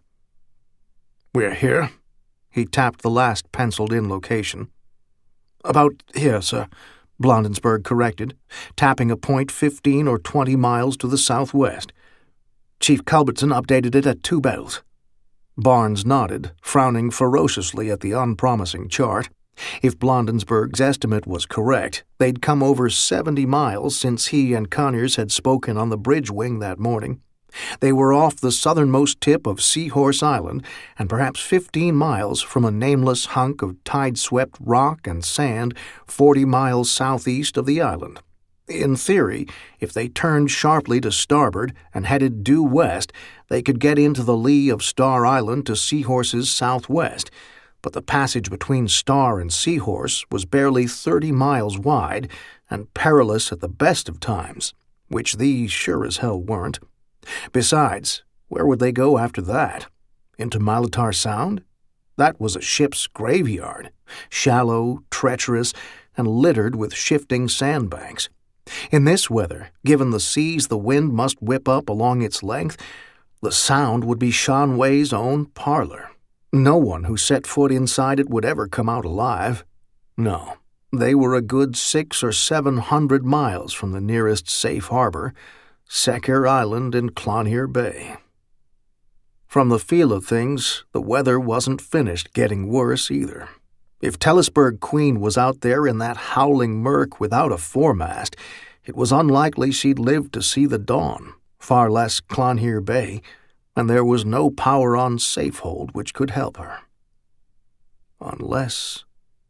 We're here. He tapped the last penciled-in location. About here, sir. Blondensburg corrected, tapping a point fifteen or twenty miles to the southwest. Chief Culbertson updated it at two bells. Barnes nodded, frowning ferociously at the unpromising chart. If Blondensburg's estimate was correct, they'd come over seventy miles since he and Conyers had spoken on the bridge wing that morning. They were off the southernmost tip of Seahorse Island and perhaps fifteen miles from a nameless hunk of tide-swept rock and sand forty miles southeast of the island. In theory, if they turned sharply to starboard and headed due west, they could get into the lee of Star Island to Seahorse's southwest, but the passage between Star and Seahorse was barely thirty miles wide and perilous at the best of times, which these sure as hell weren't. Besides, where would they go after that? Into Malatar Sound? That was a ship's graveyard, shallow, treacherous, and littered with shifting sandbanks. In this weather, given the seas the wind must whip up along its length, the Sound would be Shanway's own parlor. No one who set foot inside it would ever come out alive. No, they were a good six or seven hundred miles from the nearest safe harbor, Secker Island in Clonhere Bay. From the feel of things, the weather wasn't finished getting worse either. If Telesburg Queen was out there in that howling murk without a foremast, it was unlikely she'd live to see the dawn, far less Clonhere Bay, and there was no power on Safehold which could help her. Unless...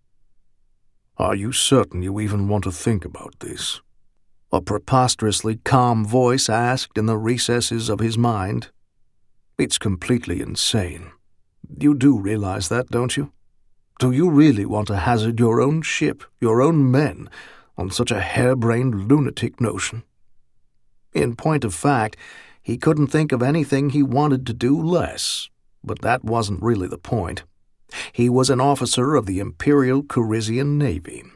"Are you certain you even want to think about this?" a preposterously calm voice asked in the recesses of his mind. "It's completely insane. You do realize that, don't you? Do you really want to hazard your own ship, your own men, on such a harebrained lunatic notion?" In point of fact, he couldn't think of anything he wanted to do less, but that wasn't really the point. He was an officer of the Imperial Corisian Navy.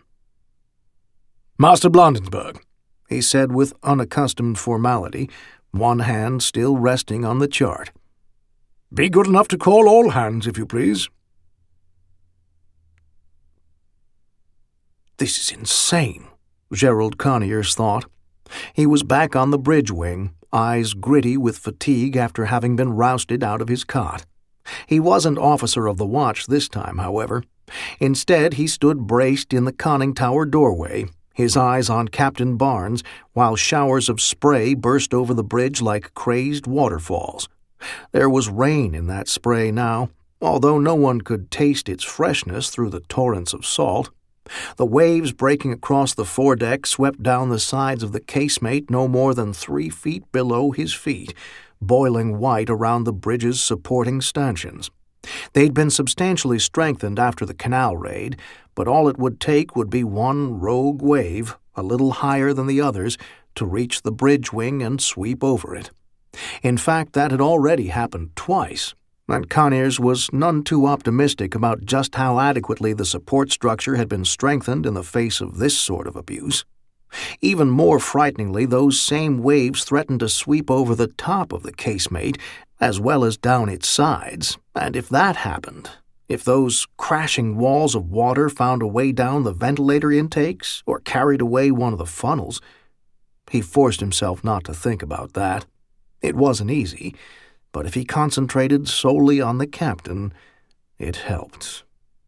"Master Blondensburg," he said with unaccustomed formality, one hand still resting on the chart. "Be good enough to call all hands, if you please." This is insane, Gerald Conyers thought. He was back on the bridge wing, eyes gritty with fatigue after having been rousted out of his cot. He wasn't officer of the watch this time, however. Instead, he stood braced in the conning tower doorway, his eyes on Captain Barnes, while showers of spray burst over the bridge like crazed waterfalls. There was rain in that spray now, although no one could taste its freshness through the torrents of salt. The waves breaking across the foredeck swept down the sides of the casemate no more than three feet below his feet, boiling white around the bridge's supporting stanchions. They'd been substantially strengthened after the canal raid, but all it would take would be one rogue wave, a little higher than the others, to reach the bridge wing and sweep over it. In fact, that had already happened twice, and Conyers was none too optimistic about just how adequately the support structure had been strengthened in the face of this sort of abuse. Even more frighteningly, those same waves threatened to sweep over the top of the casemate, as well as down its sides, and if that happened, if those crashing walls of water found a way down the ventilator intakes or carried away one of the funnels, he forced himself not to think about that. It wasn't easy, but if he concentrated solely on the captain, it helped.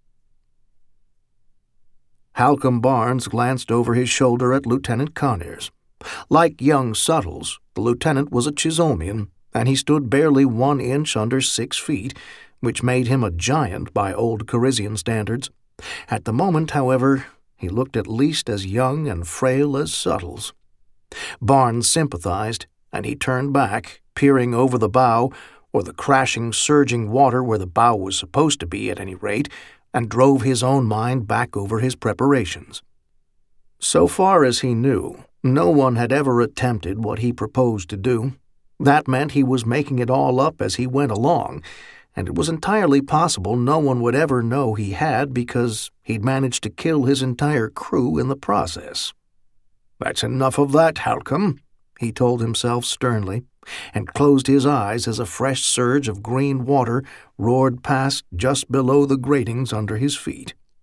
Halcombe Barnes glanced over his shoulder at Lieutenant Conyers. Like young Suttles, the lieutenant was a Chisholmian, and he stood barely one inch under six feet, which made him a giant by old Corisian standards. At the moment, however, he looked at least as young and frail as Suttles. Barnes sympathized, and he turned back, peering over the bow, or the crashing, surging water where the bow was supposed to be at any rate, and drove his own mind back over his preparations. So far as he knew, no one had ever attempted what he proposed to do. That meant he was making it all up as he went along, and it was entirely possible no one would ever know he had because he'd managed to kill his entire crew in the process. "That's enough of that, Halcombe," he told himself sternly, and closed his eyes as a fresh surge of green water roared past just below the gratings under his feet.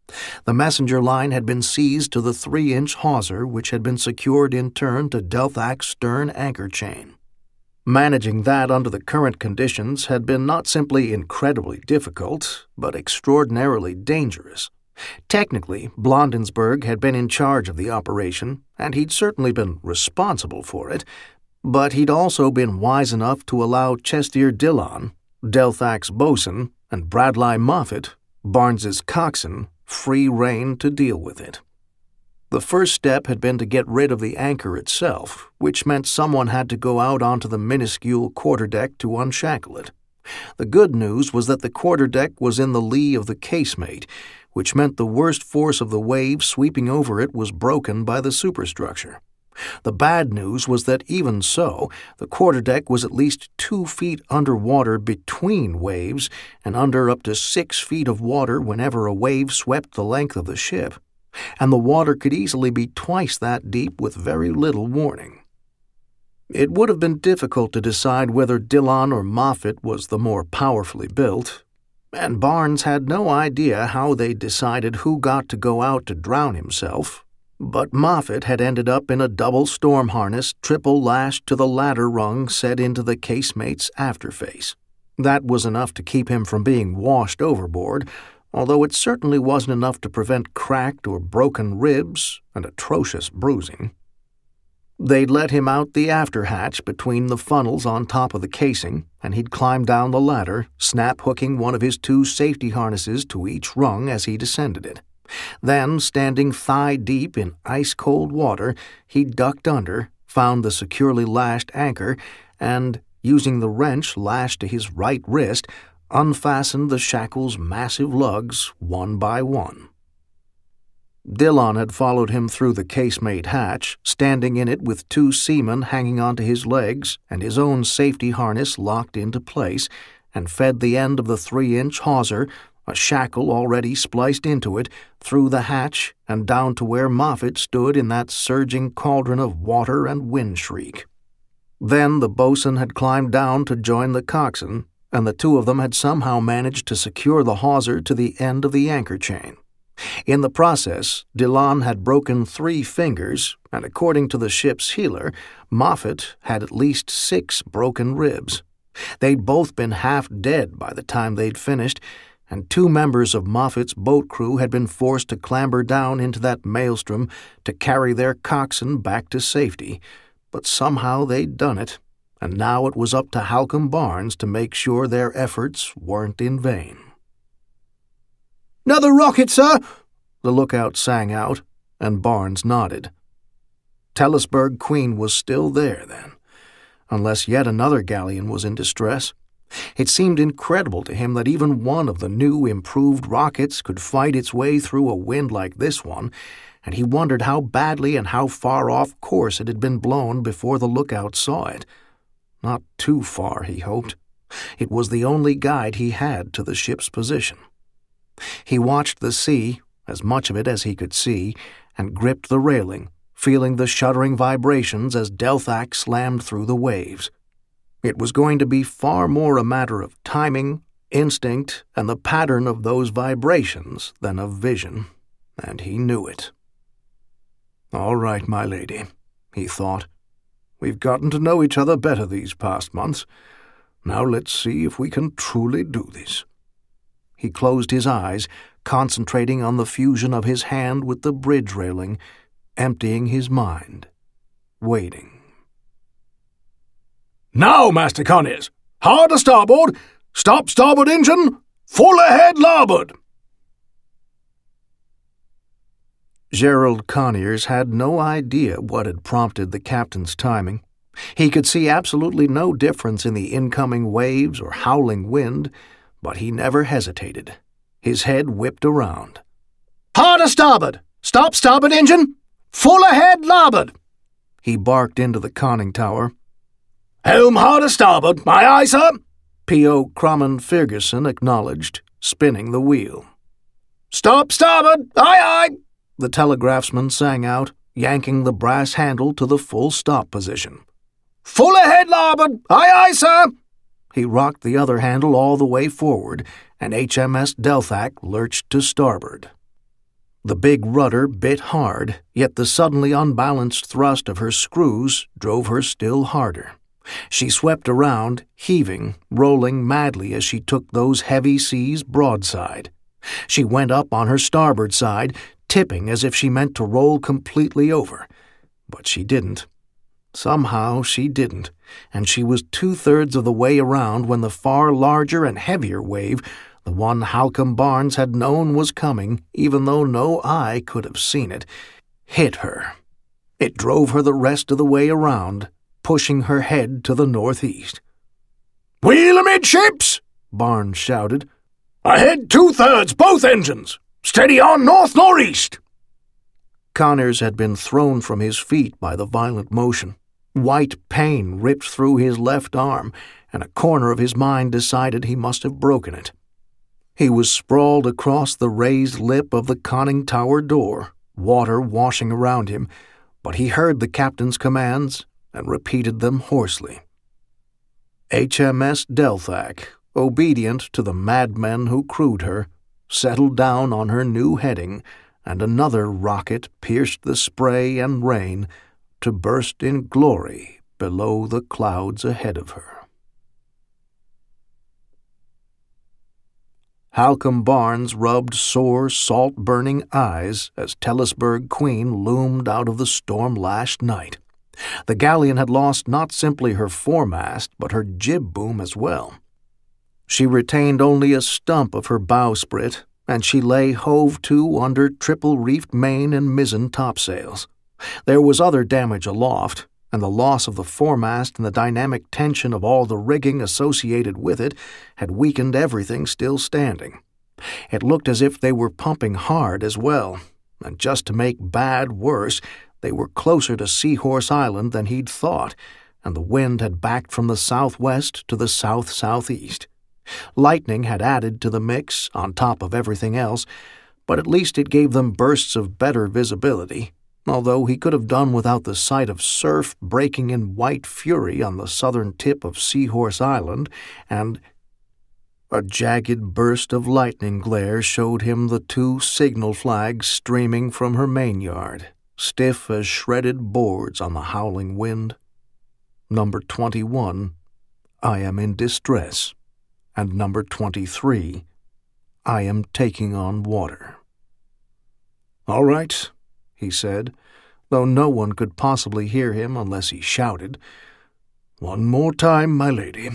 The messenger line had been seized to the three-inch hawser, which had been secured in turn to Delthac's stern anchor chain. Managing that under the current conditions had been not simply incredibly difficult, but extraordinarily dangerous. Technically, Blondensburg had been in charge of the operation, and he'd certainly been responsible for it, but he'd also been wise enough to allow Chestier Dillon, Delthac's boatswain, and Bradley Moffat, Barnes's coxswain, free rein to deal with it. The first step had been to get rid of the anchor itself, which meant someone had to go out onto the minuscule quarterdeck to unshackle it. The good news was that the quarterdeck was in the lee of the casemate, which meant the worst force of the wave sweeping over it was broken by the superstructure. The bad news was that even so, the quarterdeck was at least two feet underwater between waves and under up to six feet of water whenever a wave swept the length of the ship, and the water could easily be twice that deep with very little warning. It would have been difficult to decide whether Dillon or Moffat was the more powerfully built, and Barnes had no idea how they decided who got to go out to drown himself, but Moffat had ended up in a double storm harness triple lashed to the ladder rung set into the casemate's afterface. That was enough to keep him from being washed overboard, although it certainly wasn't enough to prevent cracked or broken ribs and atrocious bruising. They'd let him out the after-hatch between the funnels on top of the casing, and he'd climb down the ladder, snap-hooking one of his two safety harnesses to each rung as he descended it. Then, standing thigh-deep in ice-cold water, he ducked under, found the securely lashed anchor, and, using the wrench lashed to his right wrist, unfastened the shackle's massive lugs one by one. Dillon had followed him through the casemate hatch, standing in it with two seamen hanging onto his legs and his own safety harness locked into place, and fed the end of the three-inch hawser, a shackle already spliced into it, through the hatch and down to where Moffat stood in that surging cauldron of water and wind shriek. Then the boatswain had climbed down to join the coxswain, and the two of them had somehow managed to secure the hawser to the end of the anchor chain. In the process, Dillon had broken three fingers, and according to the ship's healer, Moffat had at least six broken ribs. They'd both been half dead by the time they'd finished, and two members of Moffat's boat crew had been forced to clamber down into that maelstrom to carry their coxswain back to safety, but somehow they'd done it, and now it was up to Halcombe Barnes to make sure their efforts weren't in vain. "Another rocket, sir!" the lookout sang out, and Barnes nodded. Telesburg Queen was still there, then, unless yet another galleon was in distress. It seemed incredible to him that even one of the new, improved rockets could fight its way through a wind like this one, and he wondered how badly and how far off course it had been blown before the lookout saw it. Not too far, he hoped. It was the only guide he had to the ship's position. He watched the sea, as much of it as he could see, and gripped the railing, feeling the shuddering vibrations as Delthac slammed through the waves. It was going to be far more a matter of timing, instinct, and the pattern of those vibrations than of vision, and he knew it. "All right, my lady," he thought. "We've gotten to know each other better these past months. Now let's see if we can truly do this." He closed his eyes, concentrating on the fusion of his hand with the bridge railing, emptying his mind, waiting. "Now, Master Conyers! Hard to starboard! Stop starboard engine! Full ahead larboard!" Gerald Conyers had no idea what had prompted the captain's timing. He could see absolutely no difference in the incoming waves or howling wind, but he never hesitated. His head whipped around. "Hard to starboard! Stop starboard engine! Full ahead larboard!" He barked into the conning tower. "Helm hard to starboard, aye aye, sir!" P O Crumman Ferguson acknowledged, spinning the wheel. "Stop starboard, aye aye!" the telegraphsman sang out, yanking the brass handle to the full stop position. "Full ahead larboard, aye aye, sir!" He rocked the other handle all the way forward, and H M S Delthac lurched to starboard. The big rudder bit hard, yet the suddenly unbalanced thrust of her screws drove her still harder. She swept around, heaving, rolling madly as she took those heavy seas broadside. She went up on her starboard side, tipping as if she meant to roll completely over. But she didn't. Somehow she didn't, and she was two-thirds of the way around when the far larger and heavier wave, the one Halcombe Barnes had known was coming, even though no eye could have seen it, hit her. It drove her the rest of the way around, pushing her head to the northeast. "Wheel amidships!" Barnes shouted. "Ahead two-thirds, both engines! Steady on north-northeast!" Connors had been thrown from his feet by the violent motion. White pain ripped through his left arm, and a corner of his mind decided he must have broken it. He was sprawled across the raised lip of the conning tower door, water washing around him, but he heard the captain's commands and repeated them hoarsely. H M S Delphac, obedient to the madmen who crewed her, settled down on her new heading, and another rocket pierced the spray and rain to burst in glory below the clouds ahead of her. Halcombe Barnes rubbed sore, salt-burning eyes as Telesburg Queen loomed out of the storm-lashed night. The galleon had lost not simply her foremast, but her jib-boom as well. She retained only a stump of her bowsprit, and she lay hove to under triple-reefed main and mizzen topsails. There was other damage aloft, and the loss of the foremast and the dynamic tension of all the rigging associated with it had weakened everything still standing. It looked as if they were pumping hard as well, and just to make bad worse, they were closer to Seahorse Island than he'd thought, and the wind had backed from the southwest to the south-southeast. Lightning had added to the mix on top of everything else, but at least it gave them bursts of better visibility, although he could have done without the sight of surf breaking in white fury on the southern tip of Seahorse Island, and a jagged burst of lightning glare showed him the two signal flags streaming from her mainyard, stiff as shredded boards on the howling wind. Number twenty-one, I am in distress, and number twenty-three, I am taking on water. "All right," he said, though no one could possibly hear him unless he shouted. "One more time, my lady."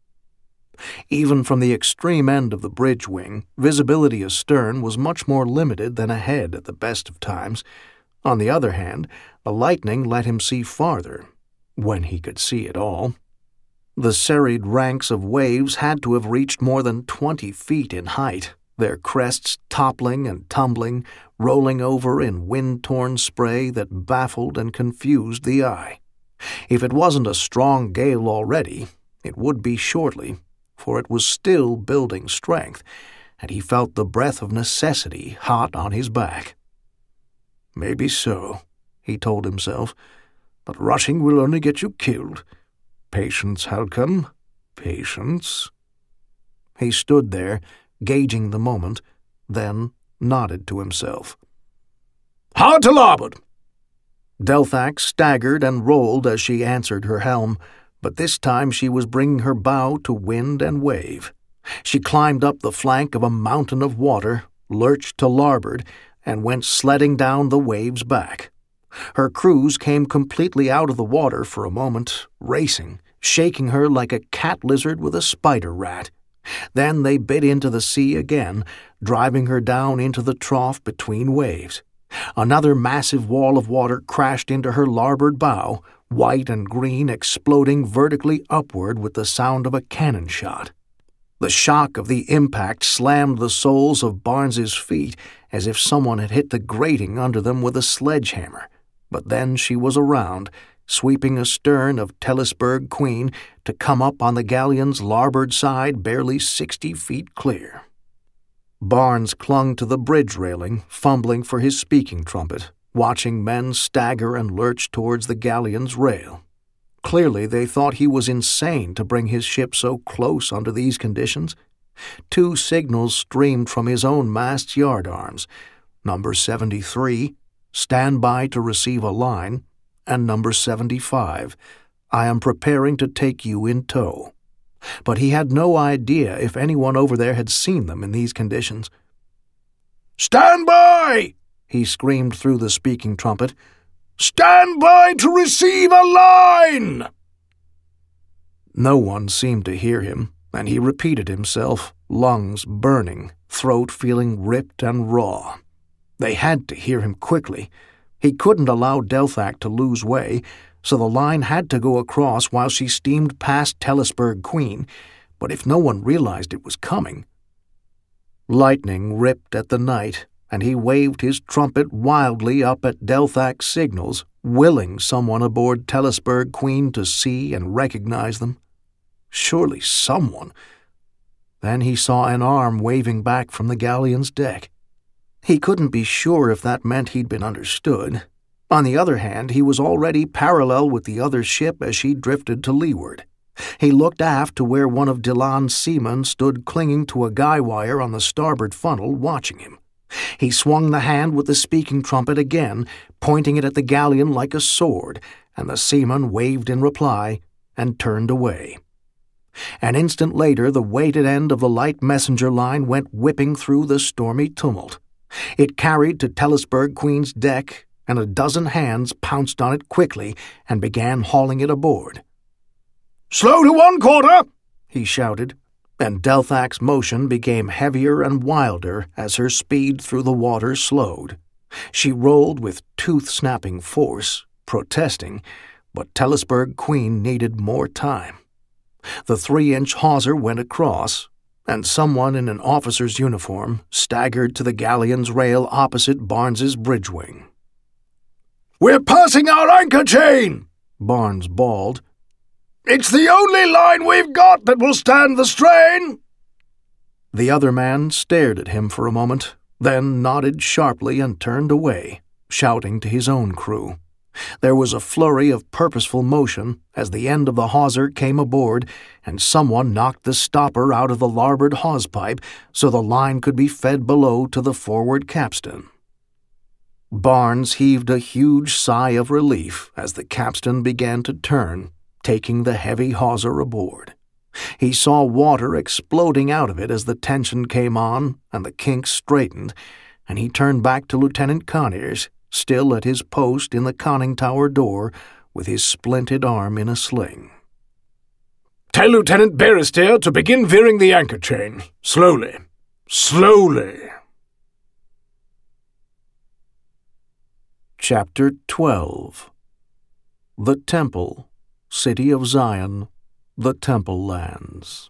Even from the extreme end of the bridge wing, visibility astern was much more limited than ahead at the best of times. On the other hand, the lightning let him see farther, when he could see at all. The serried ranks of waves had to have reached more than twenty feet in height, their crests toppling and tumbling, rolling over in wind-torn spray that baffled and confused the eye. If it wasn't a strong gale already, it would be shortly, for it was still building strength, and he felt the breath of necessity hot on his back. "Maybe so," he told himself, "but rushing will only get you killed. Patience, Halcombe, patience." He stood there, gauging the moment, then nodded to himself. "Hard to larboard!" Delphac staggered and rolled as she answered her helm, but this time she was bringing her bow to wind and wave. She climbed up the flank of a mountain of water, lurched to larboard, and went sledding down the waves back. Her crews came completely out of the water for a moment, racing, shaking her like a cat lizard with a spider rat. Then they bit into the sea again, driving her down into the trough between waves. Another massive wall of water crashed into her larboard bow, white and green exploding vertically upward with the sound of a cannon shot. The shock of the impact slammed the soles of Barnes's feet as if someone had hit the grating under them with a sledgehammer. But then she was around, sweeping astern of Telesburg Queen to come up on the galleon's larboard side barely sixty feet clear. Barnes clung to the bridge railing, fumbling for his speaking trumpet, watching men stagger and lurch towards the galleon's rail. Clearly they thought he was insane to bring his ship so close under these conditions. Two signals streamed from his own mast's yardarms. Number seventy-three, stand by to receive a line, and number seventy-five, I am preparing to take you in tow. But he had no idea if anyone over there had seen them in these conditions. "Stand by!" he screamed through the speaking trumpet. "Stand by to receive a line!" No one seemed to hear him, and he repeated himself, lungs burning, throat feeling ripped and raw. They had to hear him quickly. He couldn't allow Delthac to lose way, so the line had to go across while she steamed past Tellisburg Queen, but if no one realized it was coming... Lightning ripped at the night, and he waved his trumpet wildly up at Delthac's signals, willing someone aboard Tellisburg Queen to see and recognize them. Surely someone... Then he saw an arm waving back from the galleon's deck. He couldn't be sure if that meant he'd been understood. On the other hand, he was already parallel with the other ship as she drifted to leeward. He looked aft to where one of Dillon's seamen stood clinging to a guy wire on the starboard funnel, watching him. He swung the hand with the speaking trumpet again, pointing it at the galleon like a sword, and the seaman waved in reply and turned away. An instant later, the weighted end of the light messenger line went whipping through the stormy tumult. It carried to Tellisburg Queen's deck, and a dozen hands pounced on it quickly and began hauling it aboard. "Slow to one quarter!" he shouted, and Delthac's motion became heavier and wilder as her speed through the water slowed. She rolled with tooth-snapping force, protesting, but Tellisburg Queen needed more time. The three-inch hawser went across, and someone in an officer's uniform staggered to the galleon's rail opposite Barnes's bridge wing. "We're passing our anchor chain!" Barnes bawled. "It's the only line we've got that will stand the strain!" The other man stared at him for a moment, then nodded sharply and turned away, shouting to his own crew. There was a flurry of purposeful motion as the end of the hawser came aboard, and someone knocked the stopper out of the larboard hawse-pipe so the line could be fed below to the forward capstan. Barnes heaved a huge sigh of relief as the capstan began to turn, taking the heavy hawser aboard. He saw water exploding out of it as the tension came on and the kinks straightened, and he turned back to Lieutenant Conyers, still at his post in the conning tower door, with his splinted arm in a sling. "Tell Lieutenant Barrister to begin veering the anchor chain. Slowly. Slowly." Chapter twelve. The Temple, City of Zion, the Temple Lands.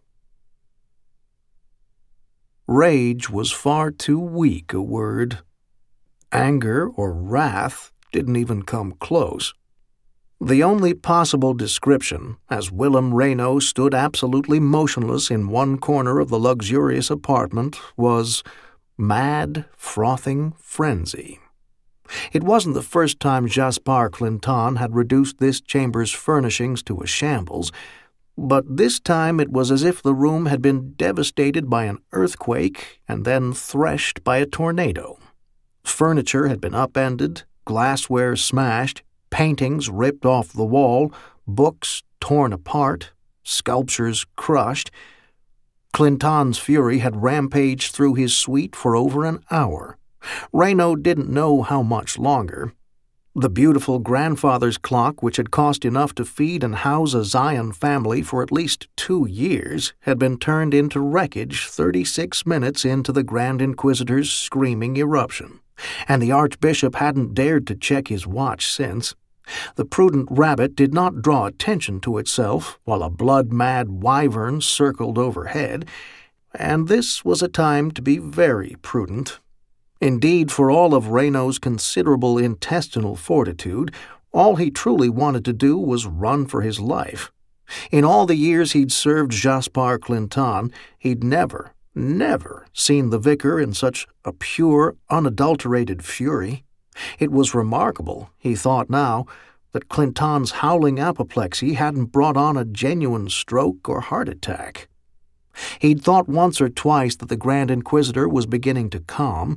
Rage was far too weak a word. Anger or wrath didn't even come close. The only possible description, as Willem Reyno stood absolutely motionless in one corner of the luxurious apartment, was mad, frothing frenzy. It wasn't the first time Jaspar Clinton had reduced this chamber's furnishings to a shambles, but this time it was as if the room had been devastated by an earthquake and then threshed by a tornado. Furniture had been upended, glassware smashed, paintings ripped off the wall, books torn apart, sculptures crushed. Clinton's fury had rampaged through his suite for over an hour. Reyno didn't know how much longer. The beautiful grandfather's clock, which had cost enough to feed and house a Zion family for at least two years, had been turned into wreckage thirty-six minutes into the Grand Inquisitor's screaming eruption, and the Archbishop hadn't dared to check his watch since. The prudent rabbit did not draw attention to itself while a blood-mad wyvern circled overhead, and this was a time to be very prudent. Indeed, for all of Reyno's considerable intestinal fortitude, all he truly wanted to do was run for his life. In all the years he'd served Jaspar Clinton, he'd never, never seen the vicar in such a pure, unadulterated fury. It was remarkable, he thought now, that Clinton's howling apoplexy hadn't brought on a genuine stroke or heart attack. He'd thought once or twice that the Grand Inquisitor was beginning to calm,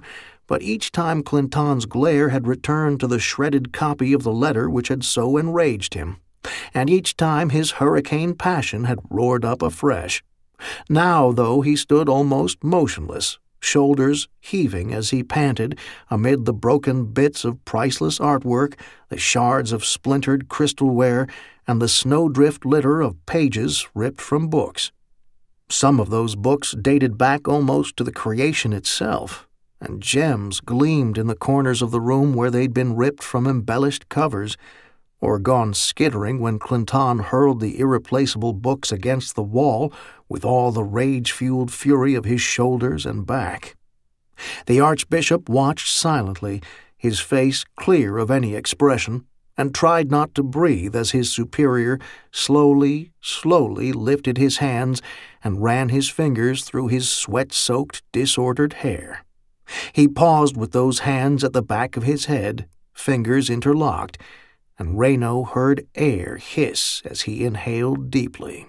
but each time Clinton's glare had returned to the shredded copy of the letter which had so enraged him, and each time his hurricane passion had roared up afresh. Now, though, he stood almost motionless, shoulders heaving as he panted amid the broken bits of priceless artwork, the shards of splintered crystalware, and the snowdrift litter of pages ripped from books. Some of those books dated back almost to the creation itself, and gems gleamed in the corners of the room where they'd been ripped from embellished covers, or gone skittering when Clinton hurled the irreplaceable books against the wall with all the rage-fueled fury of his shoulders and back. The Archbishop watched silently, his face clear of any expression, and tried not to breathe as his superior slowly, slowly lifted his hands and ran his fingers through his sweat-soaked, disordered hair. He paused with those hands at the back of his head, fingers interlocked, and Reyno heard air hiss as he inhaled deeply.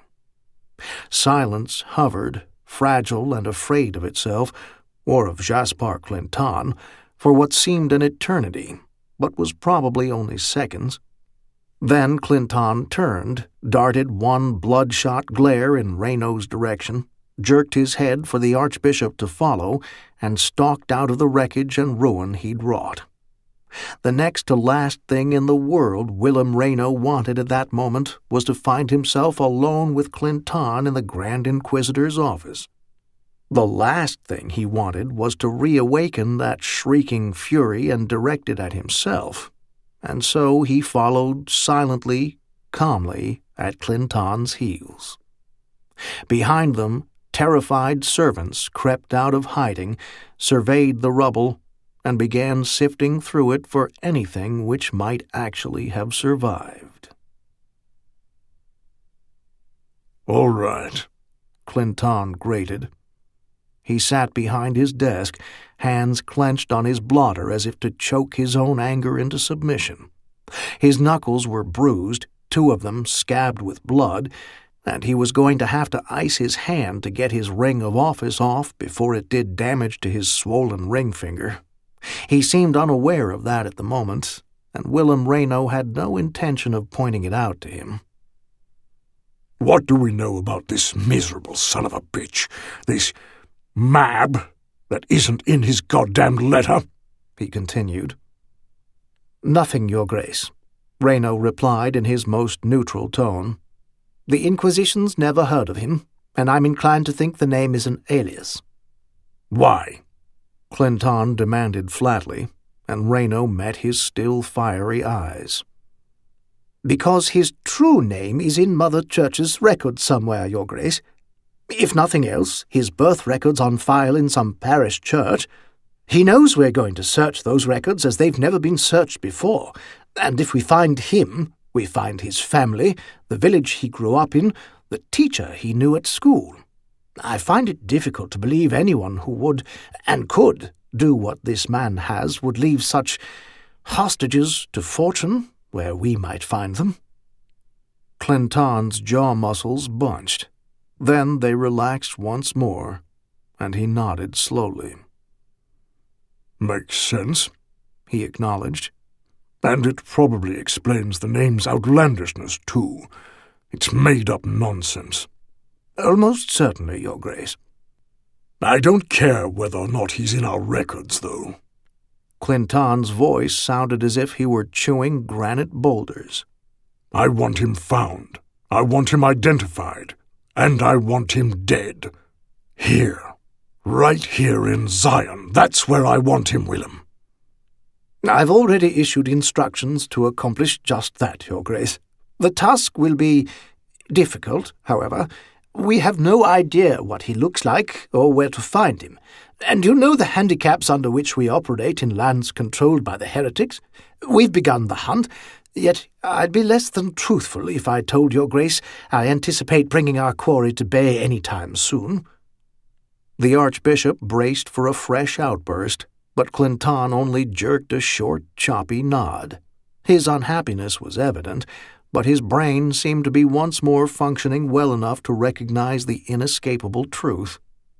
Silence hovered, fragile and afraid of itself, or of Jaspar Clinton, for what seemed an eternity, but was probably only seconds. Then Clinton turned, darted one bloodshot glare in Reyno's direction, jerked his head for the Archbishop to follow, and stalked out of the wreckage and ruin he'd wrought. The next to last thing in the world Willem Reyno wanted at that moment was to find himself alone with Clinton in the Grand Inquisitor's office. The last thing he wanted was to reawaken that shrieking fury and direct it at himself, and so he followed silently, calmly, at Clinton's heels. Behind them, terrified servants crept out of hiding, surveyed the rubble, and began sifting through it for anything which might actually have survived. "All right," Clinton grated. He sat behind his desk, hands clenched on his blotter as if to choke his own anger into submission. His knuckles were bruised, two of them scabbed with blood, and he was going to have to ice his hand to get his ring of office off before it did damage to his swollen ring finger. He seemed unaware of that at the moment, and Willem Reyno had no intention of pointing it out to him. "What do we know about this miserable son of a bitch, this Mab that isn't in his goddamned letter?" he continued. "Nothing, Your Grace," Reyno replied in his most neutral tone. "The Inquisition's never heard of him, and I'm inclined to think the name is an alias." "Why?" Clinton demanded flatly, and Reyno met his still fiery eyes. "Because his true name is in Mother Church's records somewhere, Your Grace. If nothing else, his birth record's on file in some parish church. He knows we're going to search those records as they've never been searched before, and if we find him, we find his family, the village he grew up in, the teacher he knew at school. I find it difficult to believe anyone who would, and could, do what this man has would leave such hostages to fortune where we might find them." Clinton's jaw muscles bunched. Then they relaxed once more, and he nodded slowly. "Makes sense," he acknowledged. "And it probably explains the name's outlandishness, too. It's made-up nonsense." "Almost certainly, Your Grace." "I don't care whether or not he's in our records, though." Clinton's voice sounded as if he were chewing granite boulders. "I want him found. I want him identified. And I want him dead. Here. Right here in Zion. That's where I want him, Willem." "I've already issued instructions to accomplish just that, Your Grace. The task will be difficult, however. We have no idea what he looks like or where to find him, and you know the handicaps under which we operate in lands controlled by the heretics. We've begun the hunt, yet I'd be less than truthful if I told Your Grace I anticipate bringing our quarry to bay any time soon." The Archbishop braced for a fresh outburst, but Clinton only jerked a short, choppy nod. His unhappiness was evident, but his brain seemed to be once more functioning well enough to recognize the inescapable truth.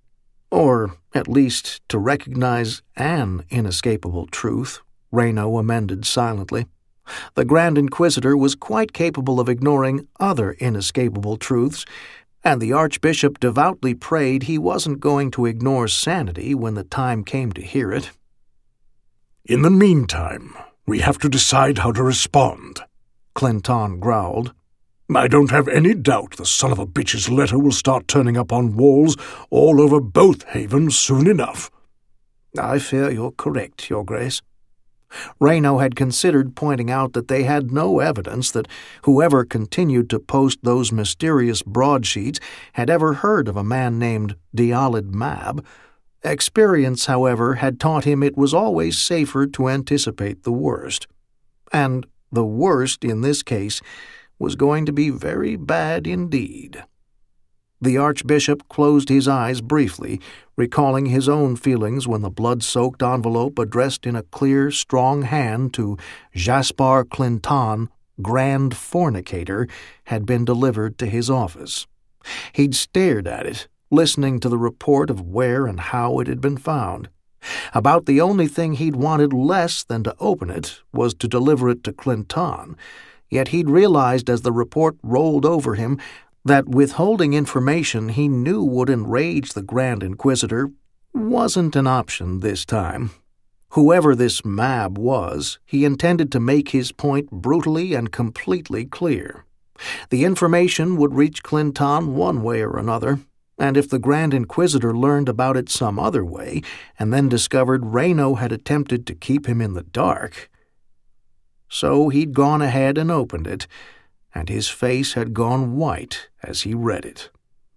Or, at least, to recognize an inescapable truth, Reyno amended silently. The Grand Inquisitor was quite capable of ignoring other inescapable truths, and the Archbishop devoutly prayed he wasn't going to ignore sanity when the time came to hear it. "In the meantime, we have to decide how to respond," Clinton growled. "I don't have any doubt the son of a bitch's letter will start turning up on walls all over both havens soon enough." "I fear you're correct, Your Grace." Reyno had considered pointing out that they had no evidence that whoever continued to post those mysterious broadsheets had ever heard of a man named Dialid Mab. Experience, however, had taught him it was always safer to anticipate the worst. And the worst, in this case, was going to be very bad indeed. The Archbishop closed his eyes briefly, recalling his own feelings when the blood-soaked envelope addressed in a clear, strong hand to Jaspar Clinton, Grand Fornicator, had been delivered to his office. He'd stared at it, listening to the report of where and how it had been found. About the only thing he'd wanted less than to open it was to deliver it to Clinton, yet he'd realized as the report rolled over him that withholding information he knew would enrage the Grand Inquisitor wasn't an option this time. Whoever this Mab was, he intended to make his point brutally and completely clear. The information would reach Clinton one way or another, and if the Grand Inquisitor learned about it some other way and then discovered Reyno had attempted to keep him in the dark. So he'd gone ahead and opened it, and his face had gone white as he read it.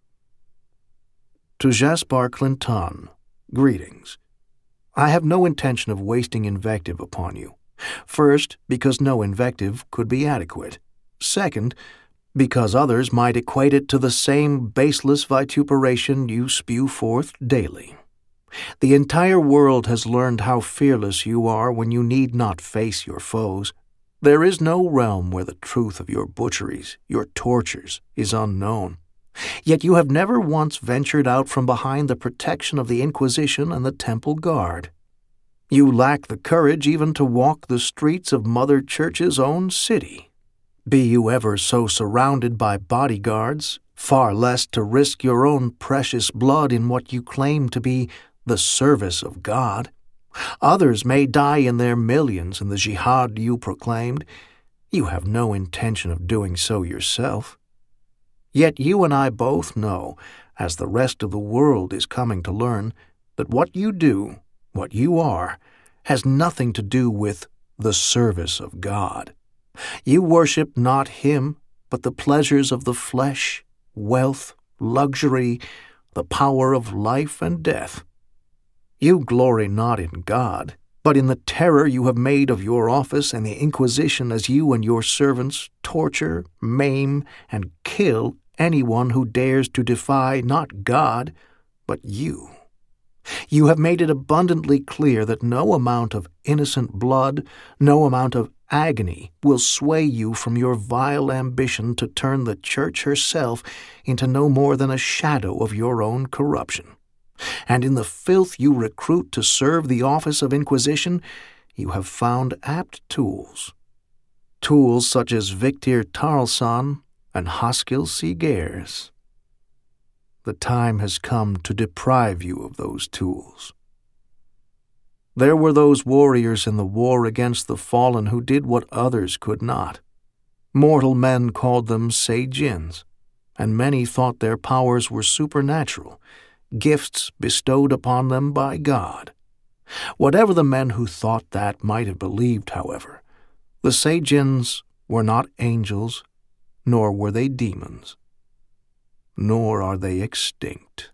To Jaspar Clinton, greetings. I have no intention of wasting invective upon you. First, because no invective could be adequate. Second, because others might equate it to the same baseless vituperation you spew forth daily. The entire world has learned how fearless you are when you need not face your foes. There is no realm where the truth of your butcheries, your tortures, is unknown. Yet you have never once ventured out from behind the protection of the Inquisition and the Temple Guard. You lack the courage even to walk the streets of Mother Church's own city. Be you ever so surrounded by bodyguards, far less to risk your own precious blood in what you claim to be the service of God. Others may die in their millions in the jihad you proclaimed. You have no intention of doing so yourself. Yet you and I both know, as the rest of the world is coming to learn, that what you do, what you are, has nothing to do with the service of God. You worship not Him, but the pleasures of the flesh, wealth, luxury, the power of life and death. You glory not in God, but in the terror you have made of your office and the Inquisition as you and your servants torture, maim, and kill anyone who dares to defy not God, but you. You have made it abundantly clear that no amount of innocent blood, no amount of agony will sway you from your vile ambition to turn the Church herself into no more than a shadow of your own corruption. And in the filth you recruit to serve the office of Inquisition, you have found apt tools. Tools such as Victor Tarlson and Haskell Seegers. The time has come to deprive you of those tools. There were those warriors in the war against the fallen who did what others could not. Mortal men called them Saiyajins, and many thought their powers were supernatural, gifts bestowed upon them by God. Whatever the men who thought that might have believed, however, the Saiyajins were not angels, nor were they demons. Nor are they extinct.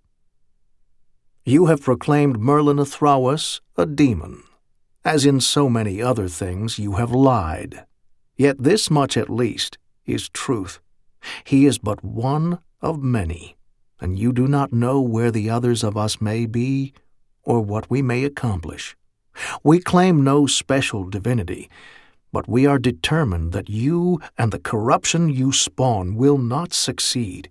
You have proclaimed Merlin Athrawes a demon. As in so many other things, you have lied. Yet this much at least is truth. He is but one of many, and you do not know where the others of us may be or what we may accomplish. We claim no special divinity, but we are determined that you and the corruption you spawn will not succeed,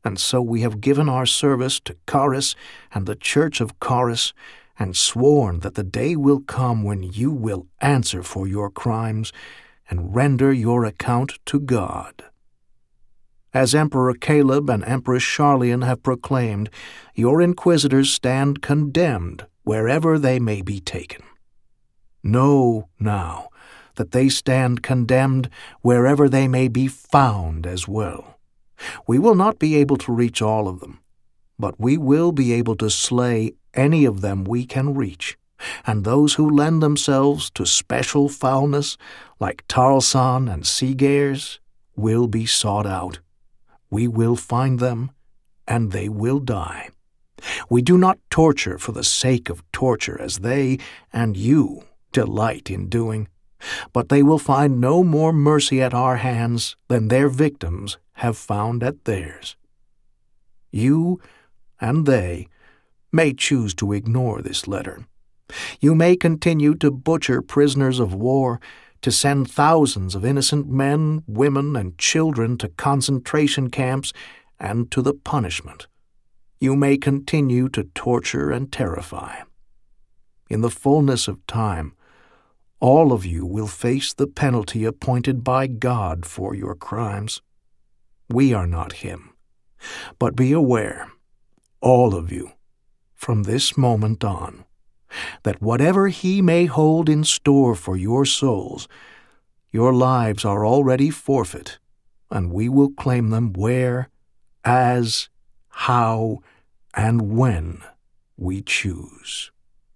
and so we have given our service to Charis and the Church of Charis, and sworn that the day will come when you will answer for your crimes and render your account to God. As Emperor Caleb and Empress Charlian have proclaimed, your inquisitors stand condemned wherever they may be taken. Know now that they stand condemned wherever they may be found as well. We will not be able to reach all of them, but we will be able to slay any of them we can reach, and those who lend themselves to special foulness, like Tarlsan and Seagears, will be sought out. We will find them, and they will die. We do not torture for the sake of torture, as they and you delight in doing, but they will find no more mercy at our hands than their victims have found at theirs. You and they may choose to ignore this letter. You may continue to butcher prisoners of war, to send thousands of innocent men, women, and children to concentration camps and to the punishment. You may continue to torture and terrify. In the fullness of time, all of you will face the penalty appointed by God for your crimes. We are not him. But be aware, all of you, from this moment on, that whatever he may hold in store for your souls, your lives are already forfeit, and we will claim them where, as, how, and when we choose.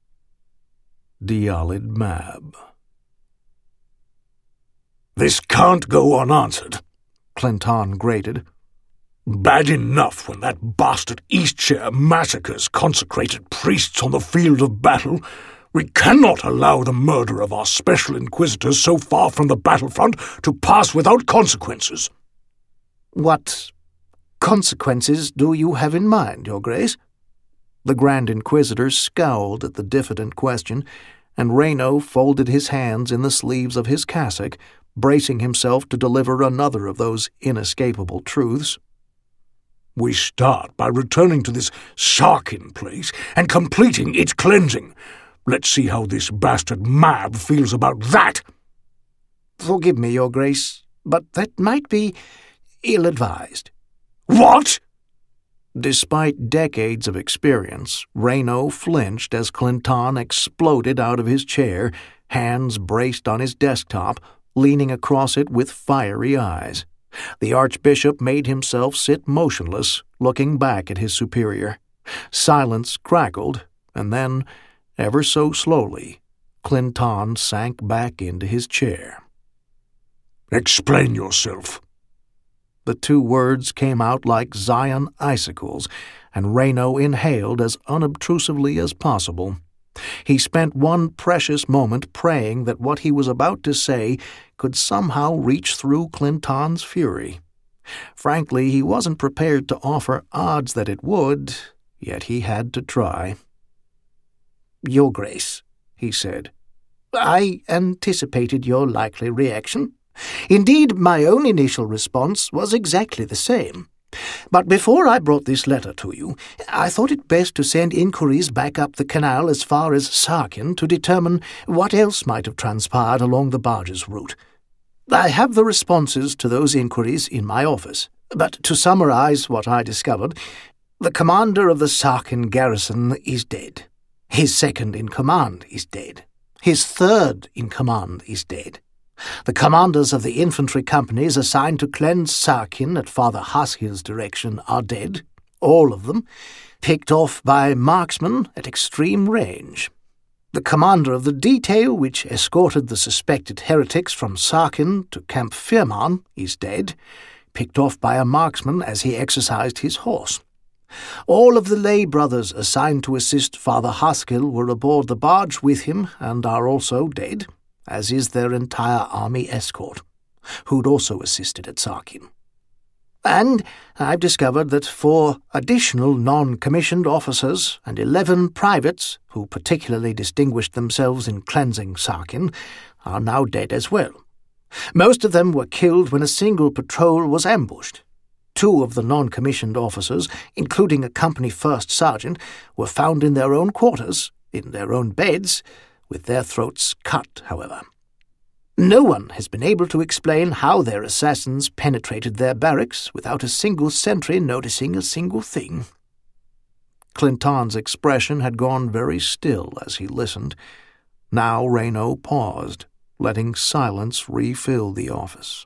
Dialid Mab. This can't go unanswered, Clinton grated. Bad enough when that bastard Eastshire massacres consecrated priests on the field of battle. We cannot allow the murder of our special inquisitors so far from the battlefront to pass without consequences. What consequences do you have in mind, Your Grace? The Grand Inquisitor scowled at the diffident question, and Reyno folded his hands in the sleeves of his cassock, bracing himself to deliver another of those inescapable truths. We start by returning to this Sarkin place and completing its cleansing. Let's see how this bastard Mab feels about that. Forgive me, Your Grace, but that might be ill-advised. What? Despite decades of experience, Reyno flinched as Clinton exploded out of his chair, hands braced on his desktop, leaning across it with fiery eyes. The Archbishop made himself sit motionless, looking back at his superior. Silence crackled, and then, ever so slowly, Clinton sank back into his chair. Explain yourself. The two words came out like Zion icicles, and Reyno inhaled as unobtrusively as possible. He spent one precious moment praying that what he was about to say could somehow reach through Clinton's fury. Frankly, he wasn't prepared to offer odds that it would, yet he had to try. "Your Grace," he said, "I anticipated your likely reaction. Indeed, my own initial response was exactly the same. But before I brought this letter to you, I thought it best to send inquiries back up the canal as far as Sarkin to determine what else might have transpired along the barge's route. I have the responses to those inquiries in my office, but to summarize what I discovered, the commander of the Sarkin garrison is dead. His second-in-command is dead. His third-in-command is dead. The commanders of the infantry companies assigned to cleanse Sarkin at Father Haskell's direction are dead, all of them, picked off by marksmen at extreme range. The commander of the detail which escorted the suspected heretics from Sarkin to Camp Firman is dead, picked off by a marksman as he exercised his horse. All of the lay brothers assigned to assist Father Haskell were aboard the barge with him and are also dead, as is their entire army escort, who'd also assisted at Sarkin. And I've discovered that four additional non-commissioned officers and eleven privates, who particularly distinguished themselves in cleansing Sarkin, are now dead as well. Most of them were killed when a single patrol was ambushed. Two of the non-commissioned officers, including a company first sergeant, were found in their own quarters, in their own beds, with their throats cut, however. No one has been able to explain how their assassins penetrated their barracks without a single sentry noticing a single thing. Clinton's expression had gone very still as he listened. Now Reynaud paused, letting silence refill the office.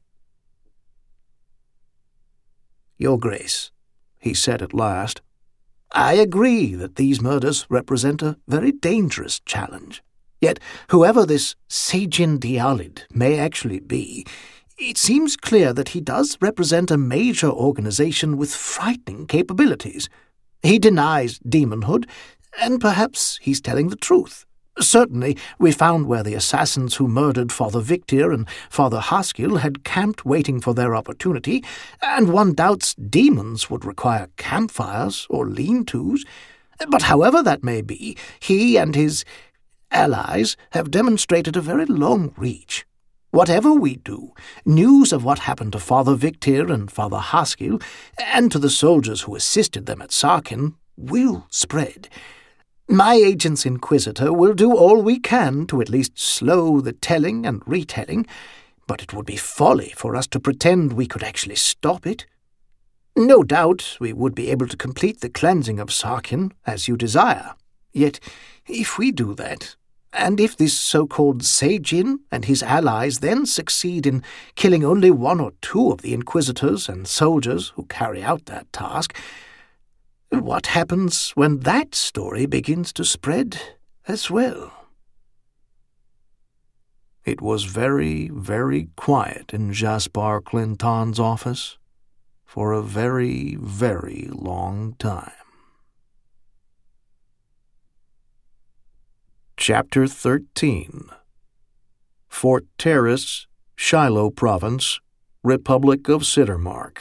"Your Grace," he said at last, "I agree that these murders represent a very dangerous challenge. Yet, whoever this Sajin Dialid may actually be, it seems clear that he does represent a major organization with frightening capabilities. He denies demonhood, and perhaps he's telling the truth. Certainly, we found where the assassins who murdered Father Victor and Father Haskell had camped waiting for their opportunity, and one doubts demons would require campfires or lean-tos. But however that may be, he and his allies have demonstrated a very long reach. Whatever we do, news of what happened to Father Victor and Father Haskell, and to the soldiers who assisted them at Sarkin, will spread. My agent's inquisitor will do all we can to at least slow the telling and retelling, but it would be folly for us to pretend we could actually stop it. No doubt we would be able to complete the cleansing of Sarkin, as you desire. Yet, if we do that, and if this so-called Sajin and his allies then succeed in killing only one or two of the inquisitors and soldiers who carry out that task, what happens when that story begins to spread as well?" It was very, very quiet in Gaspard Clinton's office for a very, very long time. Chapter thirteen. Fort Terrace, Shiloh Province, Republic of Siddermark.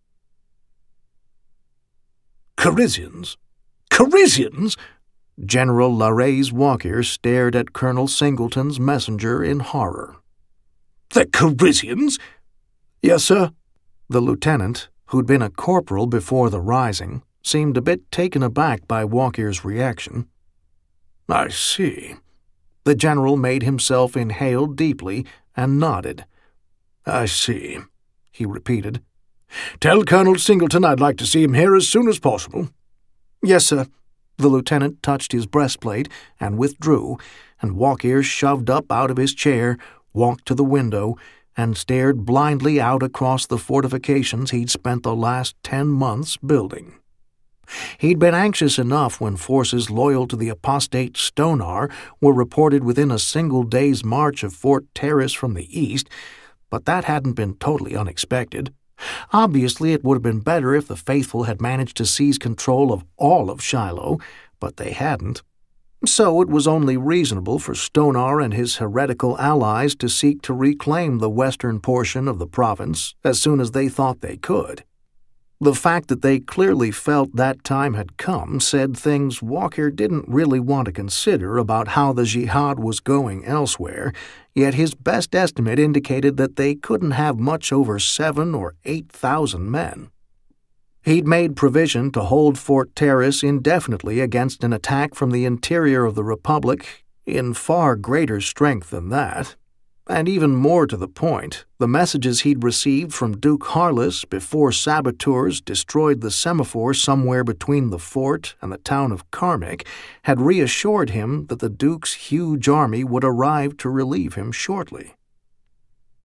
Carizians? Carizians? General Larrays Walker stared at Colonel Singleton's messenger in horror. "The Carizians?" "Yes, sir." The lieutenant, who'd been a corporal before the rising, seemed a bit taken aback by Walker's reaction. "I see." The general made himself inhale deeply and nodded. "I see," he repeated. "Tell Colonel Singleton I'd like to see him here as soon as possible." "Yes, sir." The lieutenant touched his breastplate and withdrew, and Walker shoved up out of his chair, walked to the window, and stared blindly out across the fortifications he'd spent the last ten months building. He'd been anxious enough when forces loyal to the apostate Stonar were reported within a single day's march of Fort Terrace from the east, but that hadn't been totally unexpected. Obviously, it would have been better if the faithful had managed to seize control of all of Shiloh, but they hadn't. So it was only reasonable for Stonar and his heretical allies to seek to reclaim the western portion of the province as soon as they thought they could. The fact that they clearly felt that time had come said things Walker didn't really want to consider about how the jihad was going elsewhere, yet his best estimate indicated that they couldn't have much over seven or eight thousand men. He'd made provision to hold Fort Terrace indefinitely against an attack from the interior of the Republic, in far greater strength than that. And even more to the point, the messages he'd received from Duke Harless before saboteurs destroyed the semaphore somewhere between the fort and the town of Karmik had reassured him that the Duke's huge army would arrive to relieve him shortly.